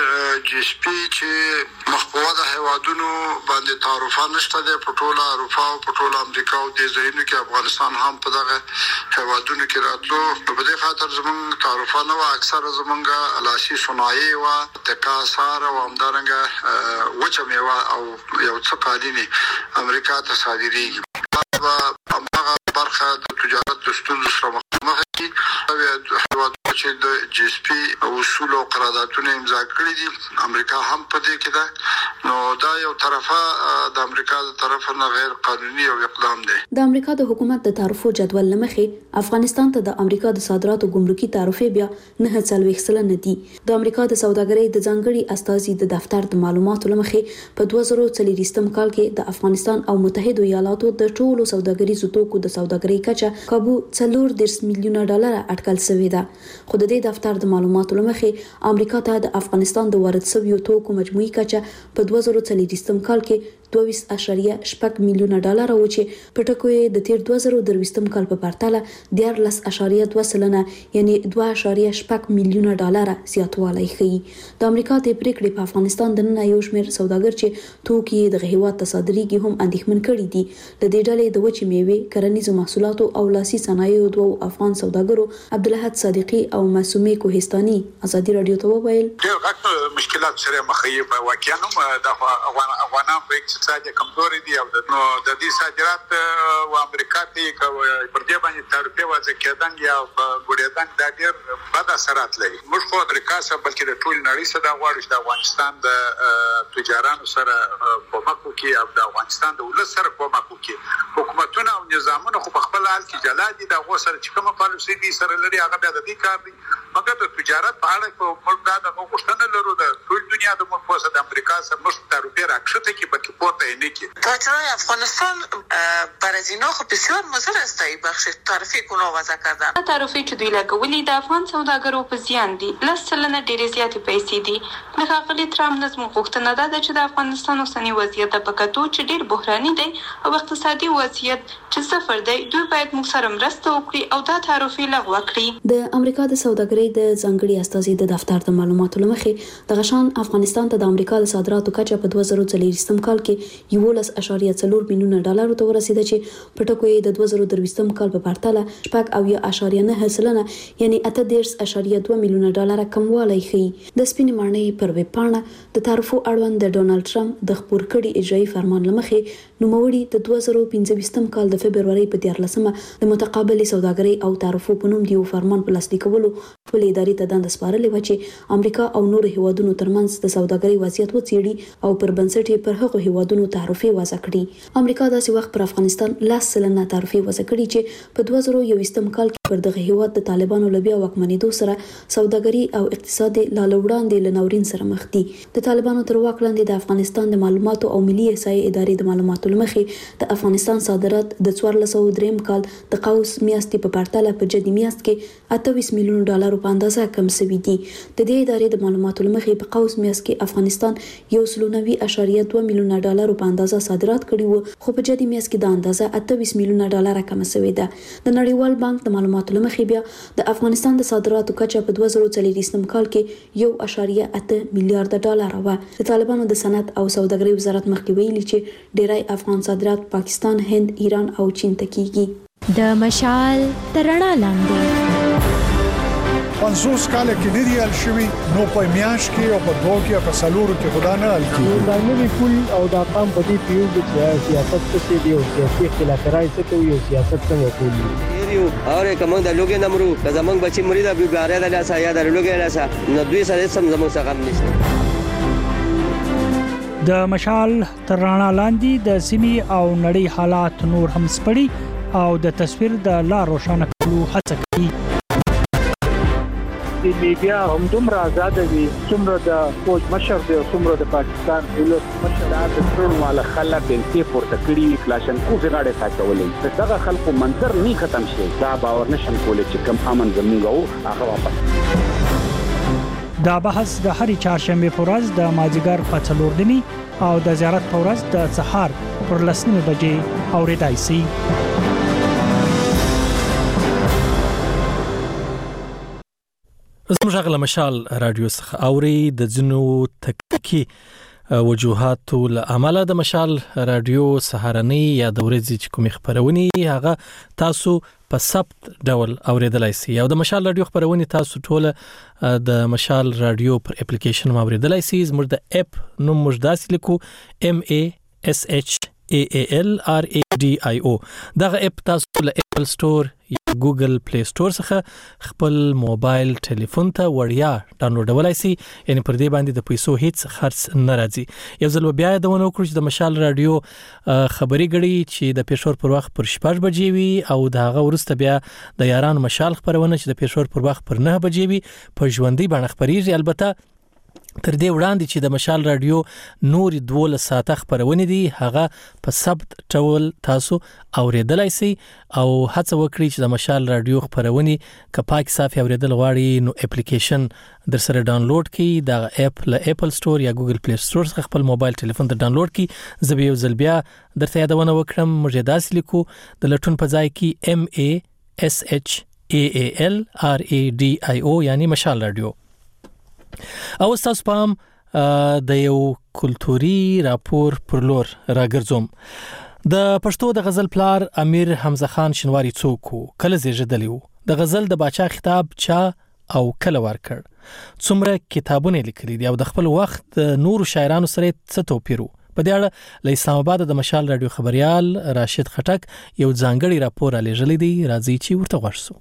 [SPEAKER 20] جی اس پی چې مخبوه د هیوادونو باندې تعرفه نشته د پټوله اروپا او پټوله امریکا او د ځایونو کې افغانستان هم په دغه هیوادونو کې راتلو. په دې خاطر زموږ تعرفه نه و، اکثره زموږ لاسي صنایع و، تکاسار او همدارنګه وچه میوه او یو څه قالینې امریکا ته صادریږي. هماغه برخه د تجارت د ستونزو سره مخامخ دي. هیوادونه چې د جی اس پی اصول او قراردادونه امضا کړي دي امریکا هم په دې کې ده. نو دا یو طرفه د امریکا د طرفه نه غیر قانوني او اقدام دی.
[SPEAKER 10] د امریکا د حکومت د تعرفو جدول لمخې افغانستان ته د امریکا د صادراتو ګمرکي تعرفه بیا نه څلوېښت سلنه دي. د امریکا د سوداګرۍ د ځانګړي استازي د دفتر د معلوماتو لمخې په دوه زره څلوېښتم کال کې د افغانستان او متحده ایالاتو د ټولو سوداګریزو توکو د سوداګرۍ کچه کابو څلور دېرش میلیونه ډالر اټکل شوې ده. خو د دې دفتر د معلوماتو لمخې امریکا ته د افغانستان د وارد شویو توکو مجموعي کچه په دوه زره څلوېښتم کال کې دوه ویشت اعشاریه شپږ میلیونه ډالر او چې په ټکو یې د تیر دوه زره درویشتم کال په پرتله دیارلس اعشاریه دوه سلنه یعنی دوه اعشاریه شپږ میلیونه ډالر زیاتوالی ښیي. د امریکا د پریکړې په افغانستان د نن یو شمېر سوداګر چې توکي د هیواد تصادریږي هم اندېښمن کړي دي. د دې ډلې د وچې میوې، کرنیزو محصولاتو او لاسي صنایعو دوه افغان سوداګرو عبدالحد صادقي او معصومه کوهستاني ازادي رادیو ته وویل
[SPEAKER 21] ډېر غټ مشکلات سره مخ یې په واقعیا نو د افغانان په اقتصاد کمزوري دي او د دې صادرات او امریکا ته پر دې باندې تعرفه وځي کېدان یا ګوډېدان د ډېر بد اثرات لري. موږ خو امریکا سره بلکې د ټول نړۍ سره د غواړو چې د افغانستان د تجارانو سره کومک وکړي او د افغانستان د ولس سره کومک وکړي. حکومتونه او نظامونه خو په خپل حال کې جلا دي، د غو سره چې کومه پالیسي دي سره لري هغه بیا د دې کار دي. مګر د تجارت په اړه په ملک دا د غوښتنه لرو د ټول دنیا د ملک په د امریکا سره مشت تعرفه راکښته کې بلکې پورته نه کی.
[SPEAKER 22] تاجرای افغانستان بر از اینا خب بسیار مضر است ای بخش تعرفه کنا وضع کردن.
[SPEAKER 23] تعرفه چې دوی لګولې د افغان سوداګرو په زیان دي. لس سلنه ډېرې زیاتې پیسې دي. د ښاغلي ټرمپ نظم غوښتنه ده چې د افغانستان اوسنی وضعیت په کتو چې ډېر بحراني دی او اقتصادي وضعیت چې صفر دی، دوی باید موږ سره مرسته وکړي او دا تعرفه لغوه کړي.
[SPEAKER 10] د امریکا د سوداګرۍ د ځانګړي استازي د دفتر د معلوماتو لمخې د غشان افغانستان ته د امریکا د صادراتو کچه په دوه زره څلوېښتم کال کې یولس اعشاریه څلور میلیونه ډالر ته ورسیده چې په ټکو یې د دوه زره درویشتم کال په پرتله شپږ اویا اعشاریه نه سلنه یعنی اته دېرش اعشاریه دوه میلیونه ډالر کموالی ښیي. د سپینې ماڼۍ پر ویب پاڼه د تعرفو اړوند د ډونالد ټرمپ د خپور کړي اجرایي فرمان لمخې نوموړي د دوه زره پنځه ویشتم کال د فبرورۍ په دیارلسمه د متقابل سوداګرۍ او تعرفو په نوم دیو فرمان په لاسلیک کولو خپل ادارې ته دنده سپارلې و چې امریکا او نور هیوادونو ترمنځ د سوداګرۍ وضعیت وڅېړي او پر بنسټ یې پر هغو هیوادونو تعرفې وضع کړي. امریکا داسې وخت پر افغانستان لس سلنه تعرفې وضع کړي چې په دوه زره یوویشتم کال کې پر دغه هیواد د طالبانو له بیا واکمنېدو سره سوداګري او اقتصاد لا له وړاندې له ناورین سره مخ دي. د طالبانو تر واک لاندې د افغانستان د معلوماتو او ملي احصایې ادارې د معلوماتو لمخې د افغانستان صادرات د څوارلس سوه دریم کال د قوس میاشتې په پرتله په جدي میاشت کې اته ویشت میلیونه ډالر په اندازه کم شوي دي. د دې ادارې د معلوماتو لمخې په قوس میاشت کې افغانستان یو سل نوي اعشاریه دوه میلیونه ډالر په اندازه صادرات کړي وو، خو په جدي میاشت کې د اندازه اته ویشت میلیونه ډالر کم شوې ده. د نړیوال بانک د معلوماتو لمخې بیا د افغانستان د صادراتو کچه په دوه زره څلوېښتم کال کې یو اعشاریه اته میلیارډ ډالر و. د طالبانو د صنعت او سوداګرۍ وزارت مخکې ویلي چې ډیری افغان صادرات پاکستان، هند، ایران او چین ته کیږي.
[SPEAKER 24] د مشال تر رڼا لاندې
[SPEAKER 25] پنځوس کاله کې ندي حل شوي، نو په میاشت کې او په دوه کې او په څلورو کې خدا نه حل کیږي.
[SPEAKER 26] دا نوی پول او دا قام په دې پیو چې سیاست څه دی او سیاسي اختلاف راځي څه کوي او سیاست څنګه کوي.
[SPEAKER 27] یو اور کوم د لوګي نمرو د زمنګ بچي مرید ابو ګاره د لاسه یا د لوګي لاسه نو دوی سره سم زموږ څخه غم نشته.
[SPEAKER 28] د مشال تر رڼا لاندې د سیمې او نړۍ حالات نور هم سپړي او د تصویر د لا روښانه کولو هڅه کوي.
[SPEAKER 29] د میډیا هم دومره آزاد دي څومره د فوج مشر دی او څومره د پاکستان ولس مشر د ټول مال خلک د پورته کړي کلاشن کوفي غاړه ساتولې دغه خلکو منظر نه ختم شي. دا باور نشم کولای چې کم امن زموږ او هغه واپس.
[SPEAKER 28] دا بحث د هرې چهارشنبه په ورځ د مازیګر په څلور نیمي او د زیارت په ورځ د سهار پر لس نیمې بجې اورېدای شي.
[SPEAKER 1] زموږ غل مشال رادیو څخه اوري د جنو تککی وجوهات له عمله د مشال رادیو سهارنی یا د ورځې چې کومې خبرونه هغه تاسو په ثبت ډول اوریدلای شئ. او د مشال رادیو خبرونه تاسو ټول د مشال رادیو پر اپلیکیشن اوریدلای شئ. زموږ د اپ نوم مجداس لیکو ام ای اس اچ ای ای ال ار ای ډي آی او. دغه اپ تاسو له اپل سٹور یا ګوګل پلی سٹور څخه خپل موبایل ټلیفون ته وړیا ډاونلوډولای شئ. یعنی پر دې باندې د پیسو هیڅ خرڅ نه راځي. یو ځل بیا د ونه وکړو چې د مشال رادیو خبري غړي چې د پېښور پر وخت پر شپږ بجې وي او د هغه ورسته بیا د یاران مشال خبرونه چې د پېښور پر وخت پر نه بجې وي په ژوندۍ باندې خبريږي. البته تر دې وړاندې چې د مشال رادیو نور دوله ساعته خبرونه دي هغه په ثبت ټول تاسو اوریدلای شئ او هڅه وکړئ چې د مشال رادیو خبرونه ک پاک صافي اوریدل غواړي نو اپلیکیشن در سره ډاونلوډ کړئ د اپ له اپل سٹور یا ګوګل پلی سٹور څخه خپل موبایل ټلیفون ته ډاونلوډ کړئ زه به یو ځل بیا درته یادونه وکړم موږ داسې لیکو د لټون په ځای کې ام ای اس اچ ای ای ال ار ای ډي آی او یعنی مشال رادیو. او تاسو پام د یو کلتوري راپور پر لور راګرځوم. د پښتو د غزل پلار امیر حمزه خان شنواری څوک کله زیږیدلی و؟ د غزل د باچا خطاب چا او کله ورکړ؟ څومره کتابونه لیکلي دي او د خپل وخت د نورو شاعرانو سره څه توپیر و؟ په دې اړه له اسلام آباد د مشال رادیو خبريال راشد خټک یو ځانګړی راپور لېږلی دی، راځي چې ورته ورسو.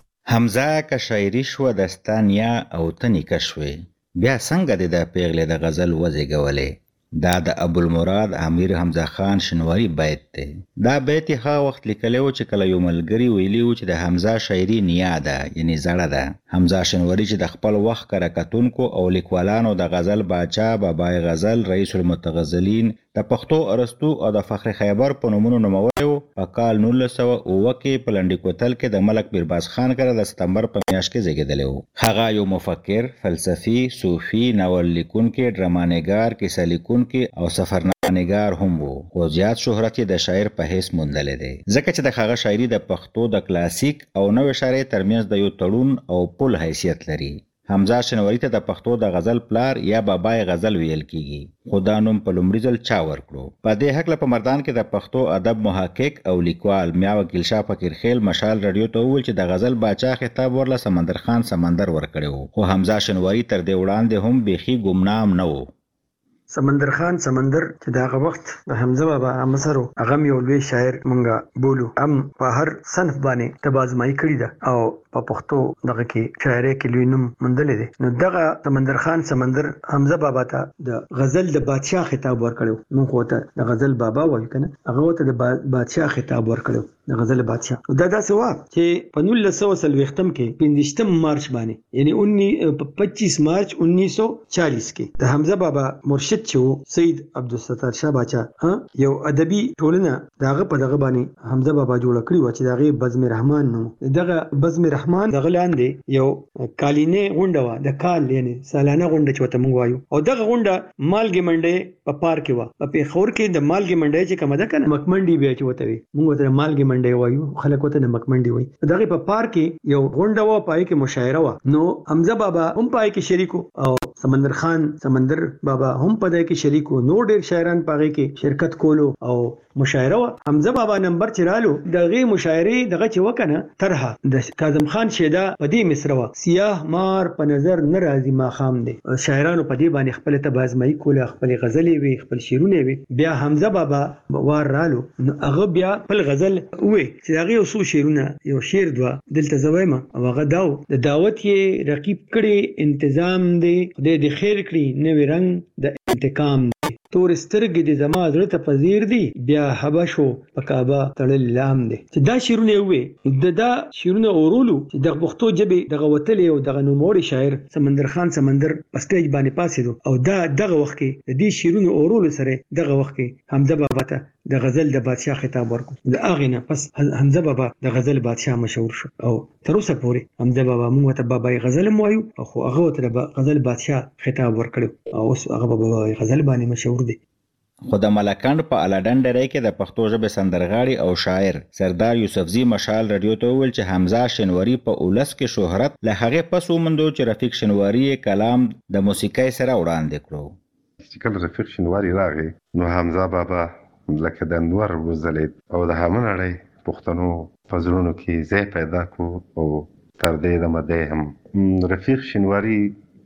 [SPEAKER 2] حمزه که شاعري شو دستان یا او تنی کشوي بیا څنګه د پیغلې د غزل وزګولې؟ دا د ابو المراد امیر حمزه خان شنواری بیت دی. دا بیت ها وخت لیکلی و چې کله یو ملګری ویلی و چې د حمزه شاعري نیا ده یعنی زړه ده. حمزه شنواری چې د خپل وخت کرکټونکو او لیکوالانو د غزل باچا بابای غزل رئیس المتغزلین د پښتو ارسطو او د فخر خیبر په نومونو نومولی و، په کال نولس سوه اووه کې په لنډي کوتل کې د ملک بیرباز خان کره د ستمبر په میاشت کې زیږېدلی و. هغه یو مفکر، فلسفي، صوفي، ناول لیکونکی، ډرامانګار، کیسه لیکونکی او سفرنامه‌نګار هم و، خو زیات شهرت یې د شاعر په حیث موندلی دی ځکه چې د هغه شاعري د پښتو د کلاسیک او نوې شاعرۍ ترمنځ د یو تړون او پل حیثیت لري. حمزه شنواری ته د پښتو د غزل پلار یا بابای غزل ویل کیږي، خو دا نوم په لومړي ځل چا ورکړو؟ په دې هکله په مردان کې د پښتو ادب محقق او لیکوال میا وکیل شاه فقیر خیل مشال رادیو ته وویل چې د غزل باچا خطاب ورله سمندر خان سمندر ورکړی و، خو حمزه شنواری تر دې وړاندې هم بیخي ګمنام نه و.
[SPEAKER 3] سمندر خان سمندر چې داغه وخت د حمزه بابا امسرو هغه یو لوی شاعر مونږه بولو، ام په هر صنف باندې تبازمای کړی ده او په پښتو دغه کې شاعري کې لوی نوم مندلې دي. نو دغه سمندر خان سمندر حمزه بابا ته د غزل د بادشاہ خطاب ورکړو. مونږ وته د غزل بابا وایو کنه، هغه وته د بادشاہ خطاب ورکړو، د غزل بادشاہ. دا داسې وا چې په نولس سوه څلوېښتم کې پنځشتم مارچ باندې یعنی پچیس مارچ انیس سو چالیس کې د حمزه بابا مرشد چې سید عبدالستار شاه باچا یو ادبي ټولنه داغه په دغه باندې حمزه بابا جوړ کړی و چې دغه بزم رحمان نو دغه بزم رحمان دغه لاندې یو کالینه غونډه و، د کال یعنی سالانه غونډه چې وته مونږ وایو، او دغه غونډه مالګې منډه په پارک کې و. په پیښور کې د مالګې منډه چې کومه ده کنه مکمنډي بیا چې وته وي، مونږ وته مالګې منډه وایو، خلک وته مکمنډي وایي. دغه په پارک کې یو غونډه و، پای کې مشاعره و. نو حمزه بابا هم پای کې شریکو او سمندر خان سمندر بابا هم په دې کې شریکو، نو ډېر شاعران پاره کې شرکت کولو او مشاعره و. حمزه بابا نمبر چرالو دغه مشاعره دغه چې وکنه طرحه د کاظم خان شیدا په دې مصر و، سیاه مار په نظر ناراضي ما خام دي. شاعرانو په دې باندې خپل تبازمای کوله، خپل غزلې وي، خپل شعرونه وي. بیا حمزه بابا وار رالو هغه بیا خپل غزل وي چې هغه اوسو شعرونه یو شعر دوا دلته زویما او هغه داو د دعوت یې رقیب کړي انتظام دی د د خیر کړي نوې رنگ د انتقام دی. تور سترګې د زما زړه ته پذیر دي بیا حبشو په کعبه تړل لام دي. چې دا شعرونه وي د دا شعرونه اورولو چې د پښتو ژبې دغه وتلې او دغه نوموړي شاعر سمندر خان سمندر په سټیج باندې پاسېدو او دا دغه وخت کې د دې شعرونه اورولو سره دغه وخت کې حمزه بابا ته د غزل د بادشاہ خطاب ورکړو. د هغې نه پس حمزه بابا د غزل بادشاہ مشهور شو او تر اوسه پورې حمزه بابا موږ ته بابای غزل هم وایو، خو هغه ته د غزل بادشاہ خطاب ورکړو او اوس هغه بابای غزل باندې مشهور دی.
[SPEAKER 2] خو د ملکند په الاډن ډرې کې د پښتو ژبې سندرغاړي او شاعر سردار یوسفزي مشال رادیو ته وویل چې حمزه شنواری په اولس کې شهرت له هغې پس وموندو چې رفیق شنواری کلام د موسیقۍ سره وړاندې کړو.
[SPEAKER 4] چې کله رفیق شنواری راغی نو حمزه بابا لکه د انور وځلید او د هغه نړۍ پښتنو په زړونو کې ځای پیدا کو او تر دې دمه دی هم رفیق شنواری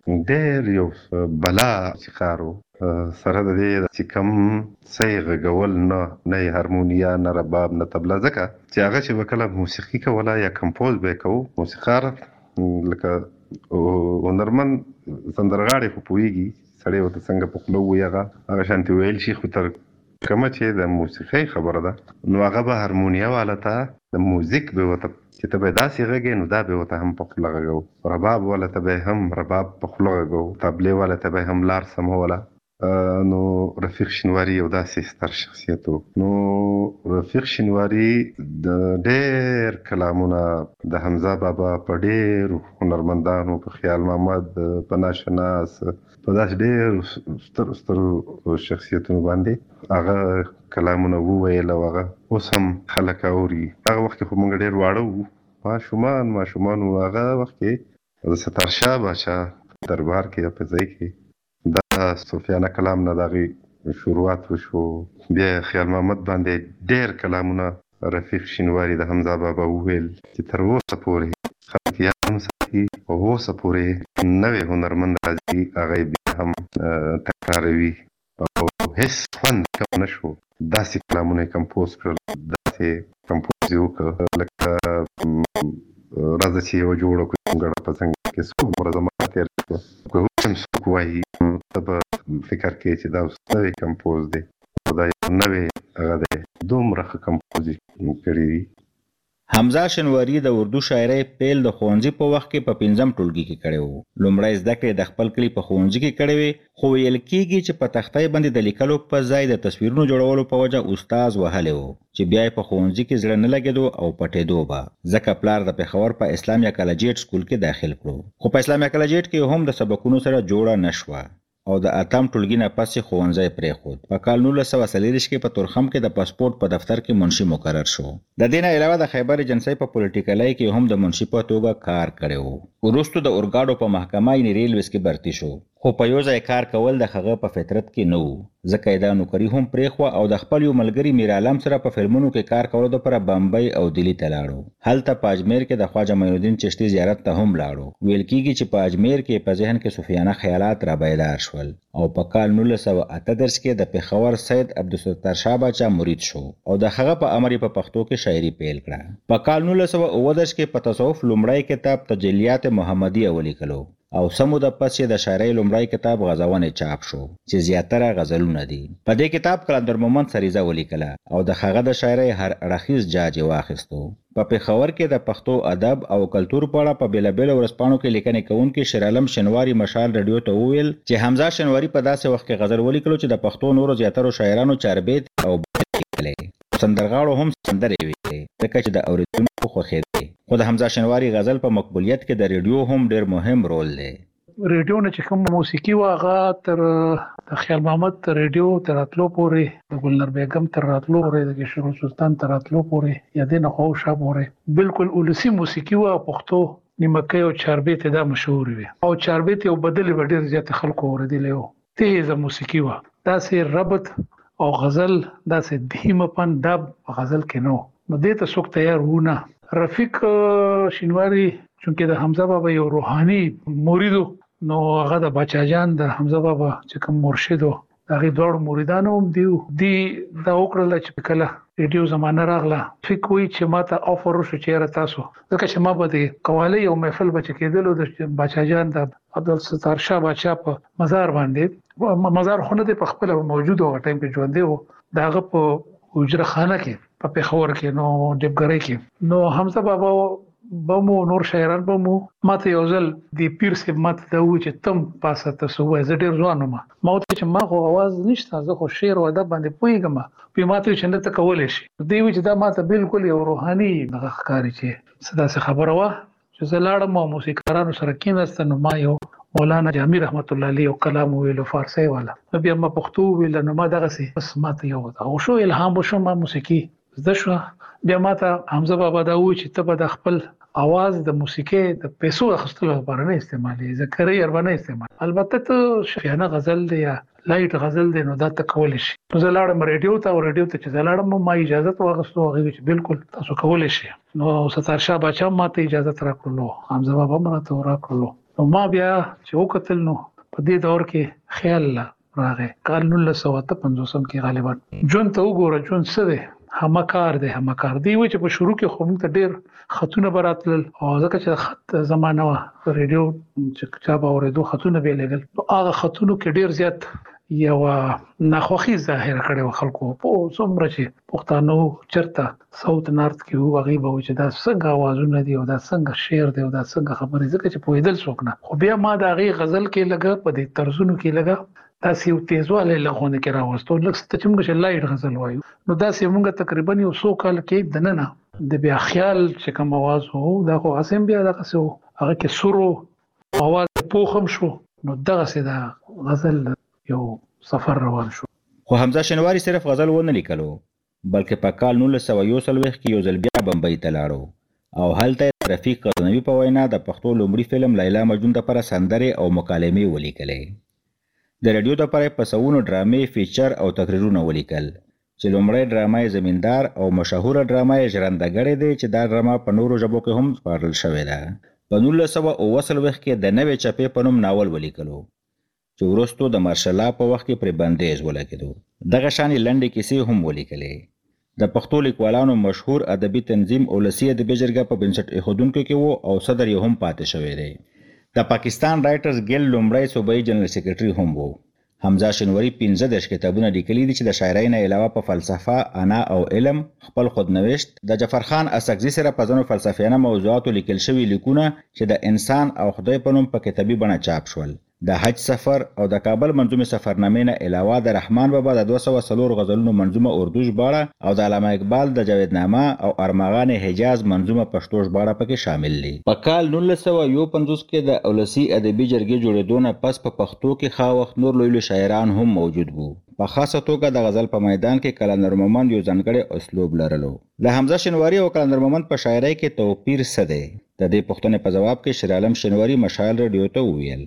[SPEAKER 4] ډېر یو بلا شکارو سره د دې چې کوم څه غږول نه نه هارمونیا نه رباب نه طبله، ځکه چې هغه چې به کله موسیقي کوله یا کمپوز به یې کوو موسیقار لکه هنرمند سندرغاړی خو پوهېږي سړی ورته څنګه په خوله ووایي هغه هغه شانتې ویل شي، خو تر کومه چې د موسیقۍ خبره ده نو هغه به هارمونیا والا ته د موزیک به وته چې ته به داسې غږې نو دا به وته هم په خوله غږو رباب والا ته به هم رباب په خوله غږو طبلې والا ته به هم لار سموله. نو رفیق شینواری یو داسې ستر شخصیت و. نو رفیق شینواری د ډېر کلامونه د حمزه بابا په ډېرو هنرمندانو په خیال محمد په ناشناس په داسې ډېر ستر سترو شخصیتونو باندې هغه کلامونه وویل او هغه اوس هم خلک اوري. هغه وخت خو موږ ډېر واړه وو ماشومان ماشومان وو. هغه وخت کې د سترشاه باچا دربار کې په ځای کې دا صوفیانه کلام نه دغه شروعات وشو. بیا خیال محمد باندې ډېر کلامونه رفیق شینواری د حمزه بابا وویل چې تر اوسه پورې خلک یاد هم ساتي او اوسه پورې نوې هنرمند راځي هغه بیا هم تکراروي او هېڅ خوند کم نه شو. داسې کلامونه یې کمپوز کړل داسې کمپوز یې وکړه لکه راځه چې یوه جوړه کړو ګډه په څنګه کې څوک مره زما تېر شوه که اوس هم څوک وایي ته به فکر کوې چې دا اوس نوی کمپوز دی او دا یو نوی هغه دی دومره ښه کمپوز یې کړي دي.
[SPEAKER 2] حمزه شینواری د اردو شاعرۍ پیل د ښوونځي په وخت کې په پنځم ټولګي کې کړی و. لومړی زده کړې د خپل کلي په ښوونځي کې کړې وې خو ویل کېږي چې په تختۍ باندې د لیکلو په ځای د تصویرونو جوړولو په وجه استاد وهلی و چې بیا یې په ښوونځي کې زړه نه لګېدو او پټېدو به ځکه پلار د پېښور په اسلامیا کالجیټ سکول کې داخل کړو خو په اسلامیا کالجیټ کې هم د سبقونو سره جوړه نه شوه او د اتم ټولګي نه پس یې ښوونځی پرېښود. په کال نولس سوه څلېرویشت کې په تورخم کې د پاسپورټ په دفتر کې منشي مقرر شو. د دې نه علاوه د خیبر ایجنسۍ په پولیټیکلۍ کې هم د منشي په توګه کار کړی و. وروستو د اورګاډو په محکمه یعنې ریلویز کې برتي شو خو په یو ځای کار کول د هغه په فطرت کې نه و ځکه یې دا نوکري هم پرېښوه او د خپل یو ملګري میر عالم سره په فلمونو کې کار کولو دپاره بمبۍ او دلي ته لاړو. هلته په اجمیر کې د خواجه معین الدین چشتي زیارت ته هم لاړو. ویل کېږي چې په اجمیر کې په ذهن کې صوفیانه خیالات را بیدار شول او په کال نولس سوه اته دېرش کې د پېښور سید عبدالستار شاه باچا مرید شو او د هغه په امر یې په پښتو کې شاعري پیل کړه. په کال نولس سوه اووه دېرش کې په تصوف لومړی کتاب تجلیات محمدیه ولیکلو او سمو د پس یې د شاعرۍ لومړی کتاب غزونې چاپ شو چې زیاتره غزلونه دي. په دې کتاب قلندر مومند سریزه ولیکله او د هغه د شاعرۍ هر اړخیز جاج یې واخیستو. په پېښور کې د پښتو ادب او کلتور په اړه په بېلابېلو ورځپاڼو کې لیکنې کوونکي شیرعالم شینواري مشال رادیو ته وویل چې حمزه شینواري په داسې وخت کې غزل ولیکلو چې د پښتو نورو زیاترو شاعرانو چاربیت او لیکلې. سندرغاړو هم سندرې ویلې ځکه چې د اورېدونکو خوښېدې. خو د حمزه شینواري غزل په مقبولیت کې د ریډیو هم ډېر مهم رول دی.
[SPEAKER 26] ریډیو نه چې کوم موسیقي و هغه تر د خیال محمد تر ریډیو تر راتلو پورې د ګلنر بیګم تر راتلو پورې د کشور سلطان تر راتلو پورې یا د نه خو شا پورې بالکل ولسی موسیقي و پښتو نیمکۍ او چاربیت دا مشهور وي او چاربیت یو بدل ډېر زیات خلکو اوریدلی و. تیزه موسیقي و داسې ربط او غزل داسې دھیمه پن دا غزل کې نو نو دې ته څوک تیار وونه. رفیق شینواری چونکه د حمزه بابا یو روحاني مریدو نو هغه د باچا جان د حمزه بابا چې کوم مرشد و هغه دوړ مریدانو هم دیو دی دا وکړل چې کله ریډیو زمانه راغله فکر وی چې ماته افر شو چیرې تاسو ځکه چې ما به د قوالی او محفل بچ کېدلو د باچا جان د عبدالستار شاه باچا په مزار باندې مزار خونه د په خپل موجود او ټایم کې ژوند دی او داغه په حجره خانه کې په پېښور کې نو ډبګرۍ کې نو حمزه بابا بمو نور شاعران بمو ماته یو ځل د پیر صاحب ماته دا و چې تم پاسه تاسو وای زه ډېر ځوان وم ما ورته چې ما خو اواز نشته زه خو شعر او ادب باندې پوهېږم په ماته چې نه ته کولی شي دی وی چې دا ماته بالکل یو روحاني دغه ښکاري چې څه داسې خبره وه چې زه لاړم او موسیقارانو سره کېناستم نو ما یو مولانا جامی رحمت الله علیه او کلام ویلو فارسی والا نو بیا ما پښتو ویل نو ما دغسې بس ماته یو او شو الهام وشو ما موسیقي زده شوه. بیا ماته حمزه بابا دا وایي چې ته به د خپل اواز د موسیقۍ د پیسو اخیستلو لپاره نه استعمالوي زه کریر به نه استعمال البته ته شفیانه غزل دی یا لایټ غزل دی نو دا ته کولی شي. نو زه لاړم ریډیو ته او ریډیو ته چې زه لاړم ما اجازت واخیستو هغې ویل چې بالکل تاسو کولی شي. نو ستار شاه باچا هم ماته اجازت راکړلو حمزه بابا هم راته راکړلو نو ما بیا چې وکتل نو په دې دور کې خیال راغی کال نولس سوه اته پنځوسم کې غالبا ژوند ته وګوره ژوند څه دی همکار دی همکار دی وای چې په شروع کې خو موږ ته ډېر خطونه به راتلل او ځکه چې خط زمانه وه ریډیو چې چا به اورېدو خطونه به یې لېږل نو هغه خطونو کې ډېر زیات یو ناخوخي ظاهر کړو خلکو په څومره چې پښتانه چرته ساوث نارث کې وو هغه به چې دا څنګه आवाजونه دي او دا څنګه شعر دی او دا څنګه خبرې ځکه چې پوهیدل څوک نه خو بیا ما دا غي غزل کې لګا په دې طرزونو کې لګا تاسو یو تیزواله لغونه کې راوستو لکه چې موږ چې لایټ غزل وایو نو دا سه موږ تقریبا یو څو کال کې دننه د بیا خیال چې کوم आवाज وو دا خو اسیم بیا دا څه هغه کې سورو आवाज پوخم شو نو دغه سه دا غزل یو سفر روان شو
[SPEAKER 2] خو حمزه شینواری صرف غزل ونه لیکلو بلکې په کال نولس سوه یو څلوېښت کې یو ځل بیا بمبئی ته لاړو او هلته رفیق غزنوي په وینا د پښتو لومړي فلم لیلا مجنون لپاره سندرې او مکالمې ولیکلې د رادیو لپاره په سوونو ډرامې فیچر او تقریرونه ولیکل چې لومړی ډرامه زمیندار او مشهوره ډرامه ژرندګړی دی چې دا ډرامه په نورو ژبو کې هم سپارل شوې ده په نولس سوه اوه څلوېښت کې د نوې چپې په نوم ناول ولیکلو چې وروستو د مارشلا په وخت کې پرې بندیز ولګېدو دغه شانې لنډې کیسې هم ولیکلې د پښتو لیکوالانو مشهور ادبي تنظیم اولسي ادبي جرګه په بنسټ ایښودونکو کې وو او صدر یې هم پاتې شوی دی د پاکستان رائټرز ګیلډ لومړی صوبایي جنرال سیکرټري هم وو حمزه شینواری پنځه دېرش کتابونه لیکلي دي چې د شاعرۍ نه علاوه په فلسفه انا او علم خپل خودنوشت د جعفر خان اسکزي سره په ځینو فلسفیانه موضوعاتو لیکل شوي لیکونه چې د انسان او خدای په نوم په کتابي بڼه چاپ شول د حج سفر او د کابل منظومه سفرنامې نه علاوه د رحمان بابا د دوه سوه څلور غزلونو منظومه اردو ژباړه او د علامه اقبال د جاویدنامه او ارمغان حجاز منظومه پښتو ژباړه پکې شامل دي په کال نولس سوه یو پنځوس کې د اولسي ادبي جرګې جوړېدو نه پس په پښتو کې خا وخت نور لوی لوی شاعران هم موجود وو په خاصه توګه د غزل په میدان کې کلندر مومند یو ځانګړی اسلوب لرلو د حمزه شینواری او کلندر مومند په شاعرۍ کې توپیر څه دی د دې پوښتنې په جواب کې شیر عالم شینواری مشال رادیو ته وویل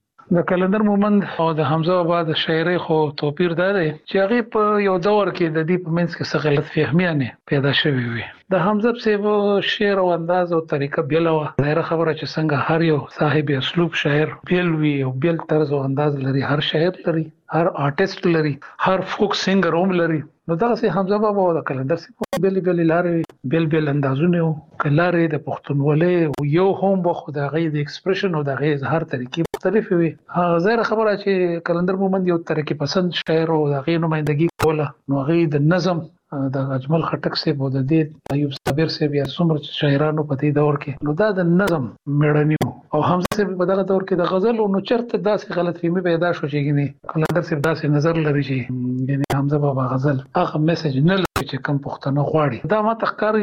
[SPEAKER 26] د کلندر مومند او د حمزه بابا د شاعرۍ خو توپیر دا دی چې هغه په یو دور کې د دې په منځ کې څه غلط فهمیانه پیدا شوې وي د حمزه په شعر او انداز او طریقه بیل و ظاهر خبره چې څنګه هر یو صاحب اسلوب شاعر بیل وی او بیل طرز او انداز لري هر شاعر لري هر آرټیست لري هر فوک سنگر هم لري نو دا سه حمزه بابا او د کلندر سي بیل بیل لارې بیل بیل اندازونه او کلارې د پښتونولۍ یو هم بخو د غي د ایکسپریشن او د غي اظهار طریقې مختلف وي ظاهر خبره چې کلندر مومند یو طریقې پسند شاعر او د غي نمائندګي کوله نو غي د نظم د اجمل خټک سي بو د دې ایوب صابر سي بیا څومره شاعرانو په دې دور کې نو دا د نظم مړنیو او حمزه سي په دغه دور کې د غزل او نو چرته داسې غلط فهمي پیدا شو چې ګني کلندر سي داسې نظر لري چې ګني حمزه بابا غزل هغه میسج نه چې کم پښتنه غواړي دا ما تخکاری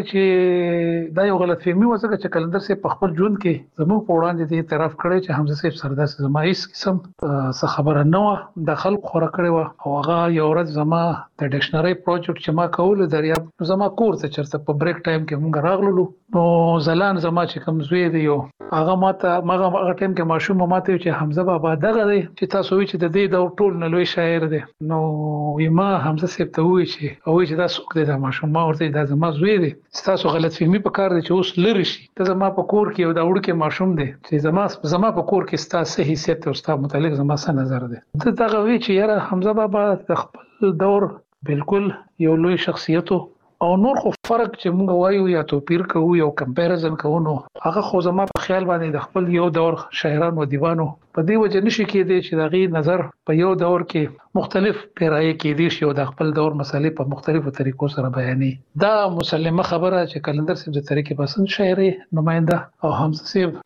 [SPEAKER 26] چې دا یو غلط فهمي وسه چې کلندر سي په خپل ژوند کې زموږ په وړاندې دې اعتراف کړی چې حمزه سي سرداس زما هیڅ قسم څه خبره نه و د خلکو خورا کړی و او هغه یو ورځ زما د ډکشنری پروجیکټ چې ما کول دریاب زما کور ته چرته په بریک ټایم کې مونږ راغلو نو زلان زما چې کوم زوی دی یو هغه ماته مغه هغه ټایم کې ماشوم ماته چې حمزه بابا دغه دی چې تاسو وی چې د دې د ټول نه لوی شاعر دی نو یما حمزه سي ته وی چې او چې دا څوک دی دا ماشوم ما ورته دا زما زوی دی تاسو غلط فهمي په کار دی چې اوس لری شي ته زما په کور کې یو دا وړ کې ماشوم دی چې زما زما په کور کې ستاسو صحیح حیثیت او ستاسو متعلق زما څه نظر دی ته دا وی چې یاره حمزه بابا د خپل دور بالکل یو لوی شخصیت او نور خو فرق چې موږ وایو یا توپیر کوو یو کمپیریزن کوو نو هغه خو زما په خیال باندې د خپل یو دور شاعرانو او دیوانو په دې وجه نشي کېدی چې دغه نظر په یو دور کې مختلف پیرایي کېدی شي او د خپل دور مسلې په مختلفو طریقو سره بیانې دا مسلمه خبره چې کلندر صاحب د طریقې پسند شاعري نماینده او حمزه صاحب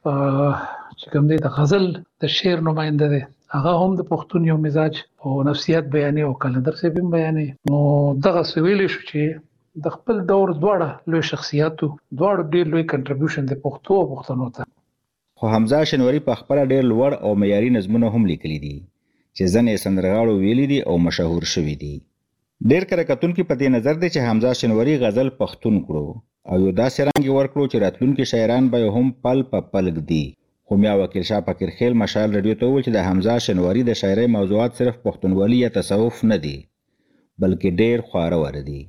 [SPEAKER 26] چې کوم دی د غزل د شعر نماینده دی هغه هم د پښتون یو مزاج او نفسیات بیانې او کلندر صاحب هم بیانې نو دغه سویل شو چې د خپل دور دواړه لوی شخصیاتو دواړه ډېر لوی کنټریبیوشن د پښتو او پښتنو ته
[SPEAKER 2] خو حمزه شینواری په خپل ډېر لوړ او معیاري نظمونه هم لیکلي دي چې ځنې سندرغاړو ویلي دي او مشهور شوي دي ډېر کله کتونکي په دې نظر دي چې حمزه شینواری غزل پښتون کړو او یو داسې رنګ ورکړو چې راتلونکي شاعران به هم پل په پل ږدي خو میا وکیل شاه فقیرخیل مشال رادیو ته وویل چې د حمزه شینواری د شاعرۍ موضوعات صرف پښتونولي یا تصوف نه دي بلکې ډېر خواره ور دي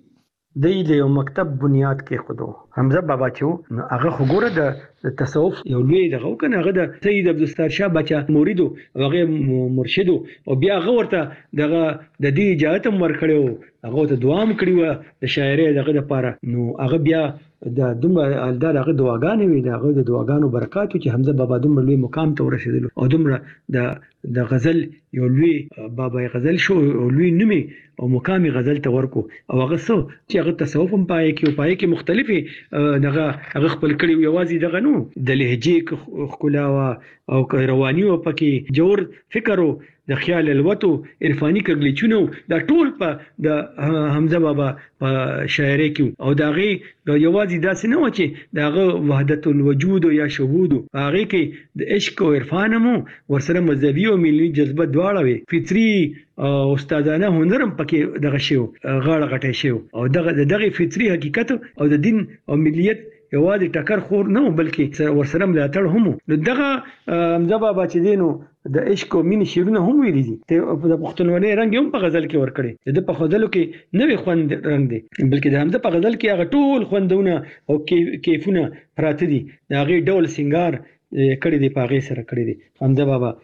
[SPEAKER 3] د یو مکتب بنیاد کې خودو حمزه بابا چې نو هغه خو ګوره د تصوف یو لوی دغه کنه هغه د سید عبدالستار شاه بچا مریدو هغه مرشدو او بیا هغه ورته دغه د دې اجازه هم ورکړو هغه ته دعا هم کړې و د شاعرۍ دغه لپاره. نو هغه بیا د دومره الدا دغه دعاګانې وي، د هغه د دعاګانو برکات چې حمزه بابا دومره لوی مقام ته ورسېدلو او دومره د د غزل یو لوی بابا غزل شو او لوی نومي او مقامي غزل ته ورکو. او هغه څو چې هغه تصوف هم پای کې او پای کې مختلفي دغه هغه خپل کړي یوازې دغه نو د لهجې ښکلا او رواني او پکې جوړ فکر او د خیال الوتو عرفاني کګلیچونو دا ټول په د حمزه بابا په شاعرۍ کې او داغه یوازې داسې نه و چې داغه وحدت الوجود یا شهود هغه کې د عشق او عرفان مو ورسره مذهبي او ملي جذبه دواړه وي، فطري او استادانه هنر هم پکې دغه شی غاړه غټه شی او دغه دغه فطري حقیقت او د دین او ملیت یوازې ټکر خور نه بلکې ورسره ملاتړ هم. نو دغه حمزه بابا چې دینو د عشق او مینې شعرونه هم ویلي دي، د پښتونولۍ رنګ هم په غزل کې ورکړي. د په غزلو کې نوې خوند رنګ دی، بلکې د حمزه په غزل کې هغه ټول خوندونه او کیفونه پراته دي، د هغې ډول سنگار کړی دی په هغې سره کړی دی حمزه بابا.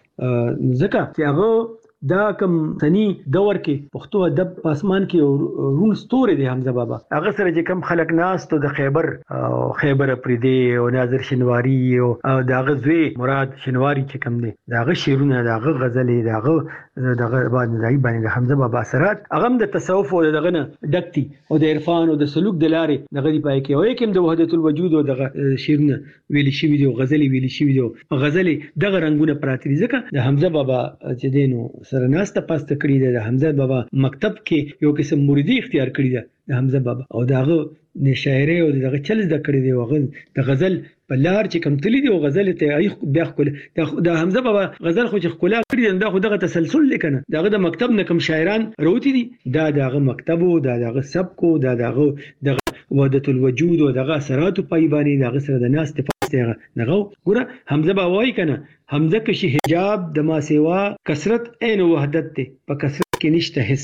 [SPEAKER 3] ځکه چې هغه دا کوم سنی دور کې پښتو ادب په اسمان کې رون ستوري دی حمزه بابا. هغه سره چې کوم خلک ناستو د خیبر او خیبر پریدي او ناظر شنواری او دغه زوی مراد شنواری چې کوم دی دغه شعرونه دغه غزلې دغه دغه باندې دای باندې حمزه بابا اثرات هغه د تصوف او دغه نه ډکتی او د عرفان او د سلوک د لارې دغه دی پای کې او کوم د وحدت الوجود او دغه شعرونه ویل شي ویډیو غزلې ویل شي ویډیو غزلې دغه رنگونه پراته دي. ځکه د حمزه بابا چې دینو سره ناسته پاسته کړی دی، د حمزه بابا مکتب کې یو قسم مریدي اختیار کړی دی د حمزه بابا او دغه د شاعرۍ او دغه چل زده کړی دی او د غزل په لار چې کم تللی دی او غزل ته ای بیا خپل د حمزه بابا غزل خو چې خپل کړی دی دا خو دغه تسلسل لیکنه دغه د مکتب نه کم شاعران روتی دي، دا دغه مکتب او دغه سبک او دغه دغه وحدت الوجود او دغه اثرات په ایبانی دغه سره د ناس ته دغه ګوره حمزه بابا وایي کنه حمزه کې شي حجاب د ما سیوا کثرت عین وحدت ته په کثرت کې نشته حس.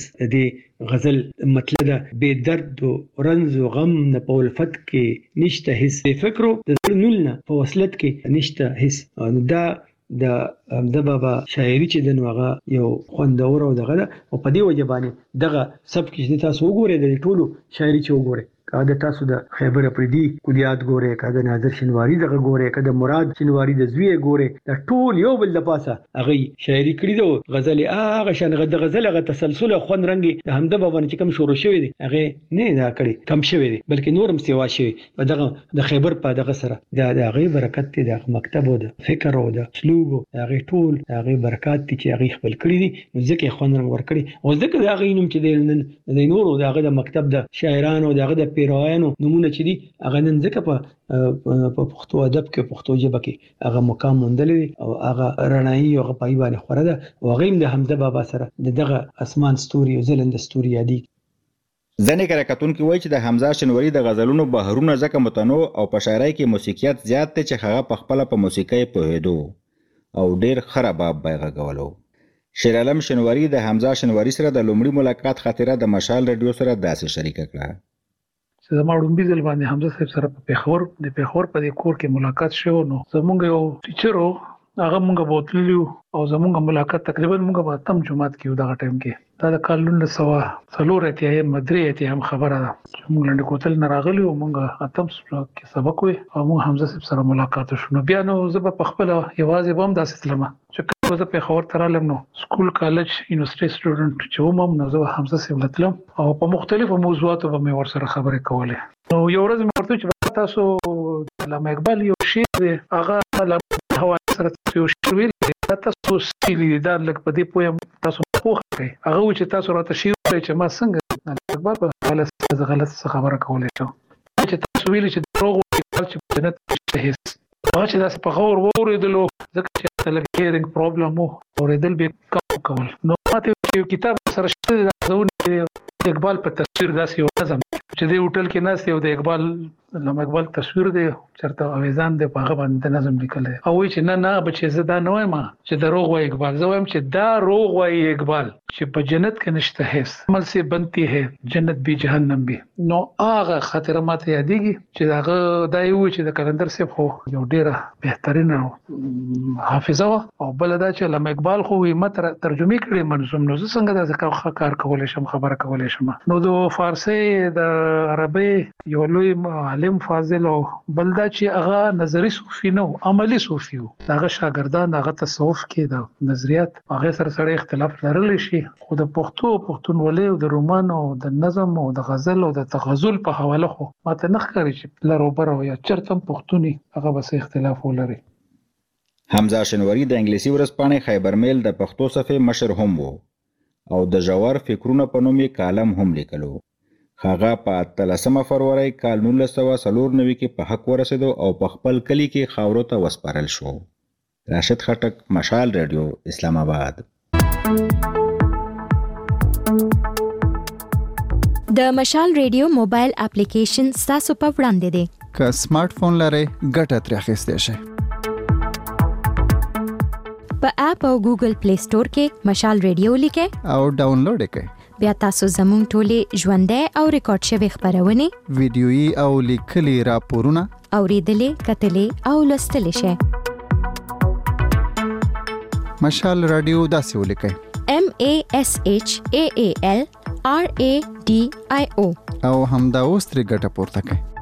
[SPEAKER 3] د غزل مطلب ده بے درد او رنز او غم نه په الفت کې نشته حس، بے فکر د نول نه په وصلت کې نشته حس. دا د حمزه بابا شاعري چې د نوغه یو خوندور او دغه او په دې وجه باندې دغه سب کې تاسو وګورئ د ټولو شاعري چې وګورئ کله تاسو د خیبر پریدي کلیات ګورئ، کله ناظر شنواری دغه ګورئ، کله مراد شنواری د زوی ګورئ، د ټول یو بل د پاسه هغه شاعري کړی دی. غزل هغه شان د غزل هغه تسلسل او خوند رنګ د حمزه بابا چې کوم شروع شوی دی هغه نه دا کړی کم شوی دی بلکې نورم سیوا شوی په دغه د خیبر په دغه سره د هغه برکت دی د مکتب او د فکر او د اسلوب هغه ټول هغه برکات دي چې هغه خپل کړی دي. نو ځکه خوند رنګ ور کړی او ځکه دا هغه نوم چې د نورو دغه د مکتب د شاعرانو دغه د پیروانو نمونه چې دي هغه نن ځکه په په پښتو ادب کې پښتو ژبه کې هغه مقام موندلې او هغه رڼایي او هغه پای باندې خوره ده او هغه د حمزه بابا سره دغه اسمان ستوري او زلند ستوري یادي.
[SPEAKER 2] ځنې کرکټونکو وایي چې د حمزه شنواری د غزلونو بهرونه ځکه متنوع او په شاعرۍ کې موسیقیت زیات دی چې هغه په خپل په موسیقۍ پوهېدو او ډیر خراباب بیغږولو. شیر عالم شنواری د حمزه شنواری سره د لومړي ملاقات خاطره د مشال رادیو سره داسې شریکه کړه
[SPEAKER 26] چې زما ډومبي ځل باندې حمزه صاحب سره په پیښور د پیښور په دې کور کې ملاقات شو. نو زمونږ یو ټیچر و هغه مونږ بوتلیو او زمونږ ملاقات تقریبا مونږ په تم جمعات کې دغه ټایم کې دا د کال نولس سوه څلور اتیا مدري اتیا خبره ده چې مونږ لاندې کوتل نه راغلي او مونږ اتم کې سبق وي او مونږ حمزه صاحب سره ملاقات شو. نو بیا نو زه په خپل یوازې بم داسې تلم چې زه پیښور ته رالم نو سکول کالج یونیورسيټي سټوډنټ چې ومم نو زه حمزه صاحب لتلم او په مختلفو موضوعاتو به مې ورسره خبرې کولې. نو یو ورځ مې ورته چې تاسو علامه اقبال یو شعر هغه علامه حواله سره یو شعر ویل تاسو سیلی دا لکه په دې پویم تاسو خو کوي هغه چې تاسو راته شعر چې ما څنګه اقبال په حواله سره غلط څه خبره کولې شو چې تاسو ویل چې دروغ وایي چې جنت نشته هیڅ هغه چې داسې په غور وورېدلو ځکه چې لکه هیرنګ پرابلم وو اورېدل به کم کول. نو ماته یو کتاب سره شته د اقبال په تصویر داسې یو نظم چې د هوټل کې ناست یو د اقبال علامه اقبال تصویر دی چرته اویزان دی په هغه باندې نظم لیکل او چې نه نه بچې زدا نه وایم چې دروغ وای اقبال زه وایم چې دا روغ وای اقبال چې په جنت کې نشته هیڅ عمل سے بنتی ہے جنت بھی جهنم بھی. نو هغه خاطره ماته یادېږي چې هغه دا یو چې د کلندر صاحب خو یو ډیره بهترینه حافظه او بل دا چې علامه اقبال خو یې متر ترجمه کړې منظوم نو څنګه دا ځکه کار کولای شم خبره کولای شم. نو د فارسی د عربی یو لوی عالم فاضل او بل دا چې هغه نظری صوفي نو عملی صوفي وو. هغه شاګردان هغه تصوف کې د نظریات هغه سره سره اختلاف لرلی شي خو د پښتو پښتونولۍ او د رومان او د نظم او د غزل او د تغزل په حواله خو ماته نه ښکاري چې لرو برو یا چرته پښتوني هغه بس اختلاف ولري.
[SPEAKER 2] حمزه شنواری د انګلیسي ورځپاڼې خیبر میل د پښتو صفحې مشر هم وو او د ژور فکرونه په نوم یې کالم هم لیکلو. هغه په اتلسمه فروری کال نولس سوه څلور نوي کې په حق ورسېدو او په خپل کلي کې خاورو ته وسپارل شو. راشد خټک، مشال رادیو، اسلام آباد.
[SPEAKER 24] د مشال ریډیو موبایل اپلیکیشن ستاسو په وړاندې دی.
[SPEAKER 5] که سمارټ فون لرئ ګټه ترې اخیستی شئ.
[SPEAKER 24] په اپ او ګوګل پلی سٹور کې مشال ریډیو لیکئ
[SPEAKER 5] او ډاونلوډ یې کړئ.
[SPEAKER 24] بیا تاسو زموږ ټولې ژوندۍ او ریکارډ شوي خپرونې،
[SPEAKER 5] ویډیويي او لیکلي راپورونه
[SPEAKER 24] اورېدلې، کتلې او لوستلی شئ.
[SPEAKER 5] مشال رادیو داسې ولیکئ:
[SPEAKER 24] M A S H A A L R A D I O
[SPEAKER 5] او همدا اوس ترې ګټه پورته کړئ.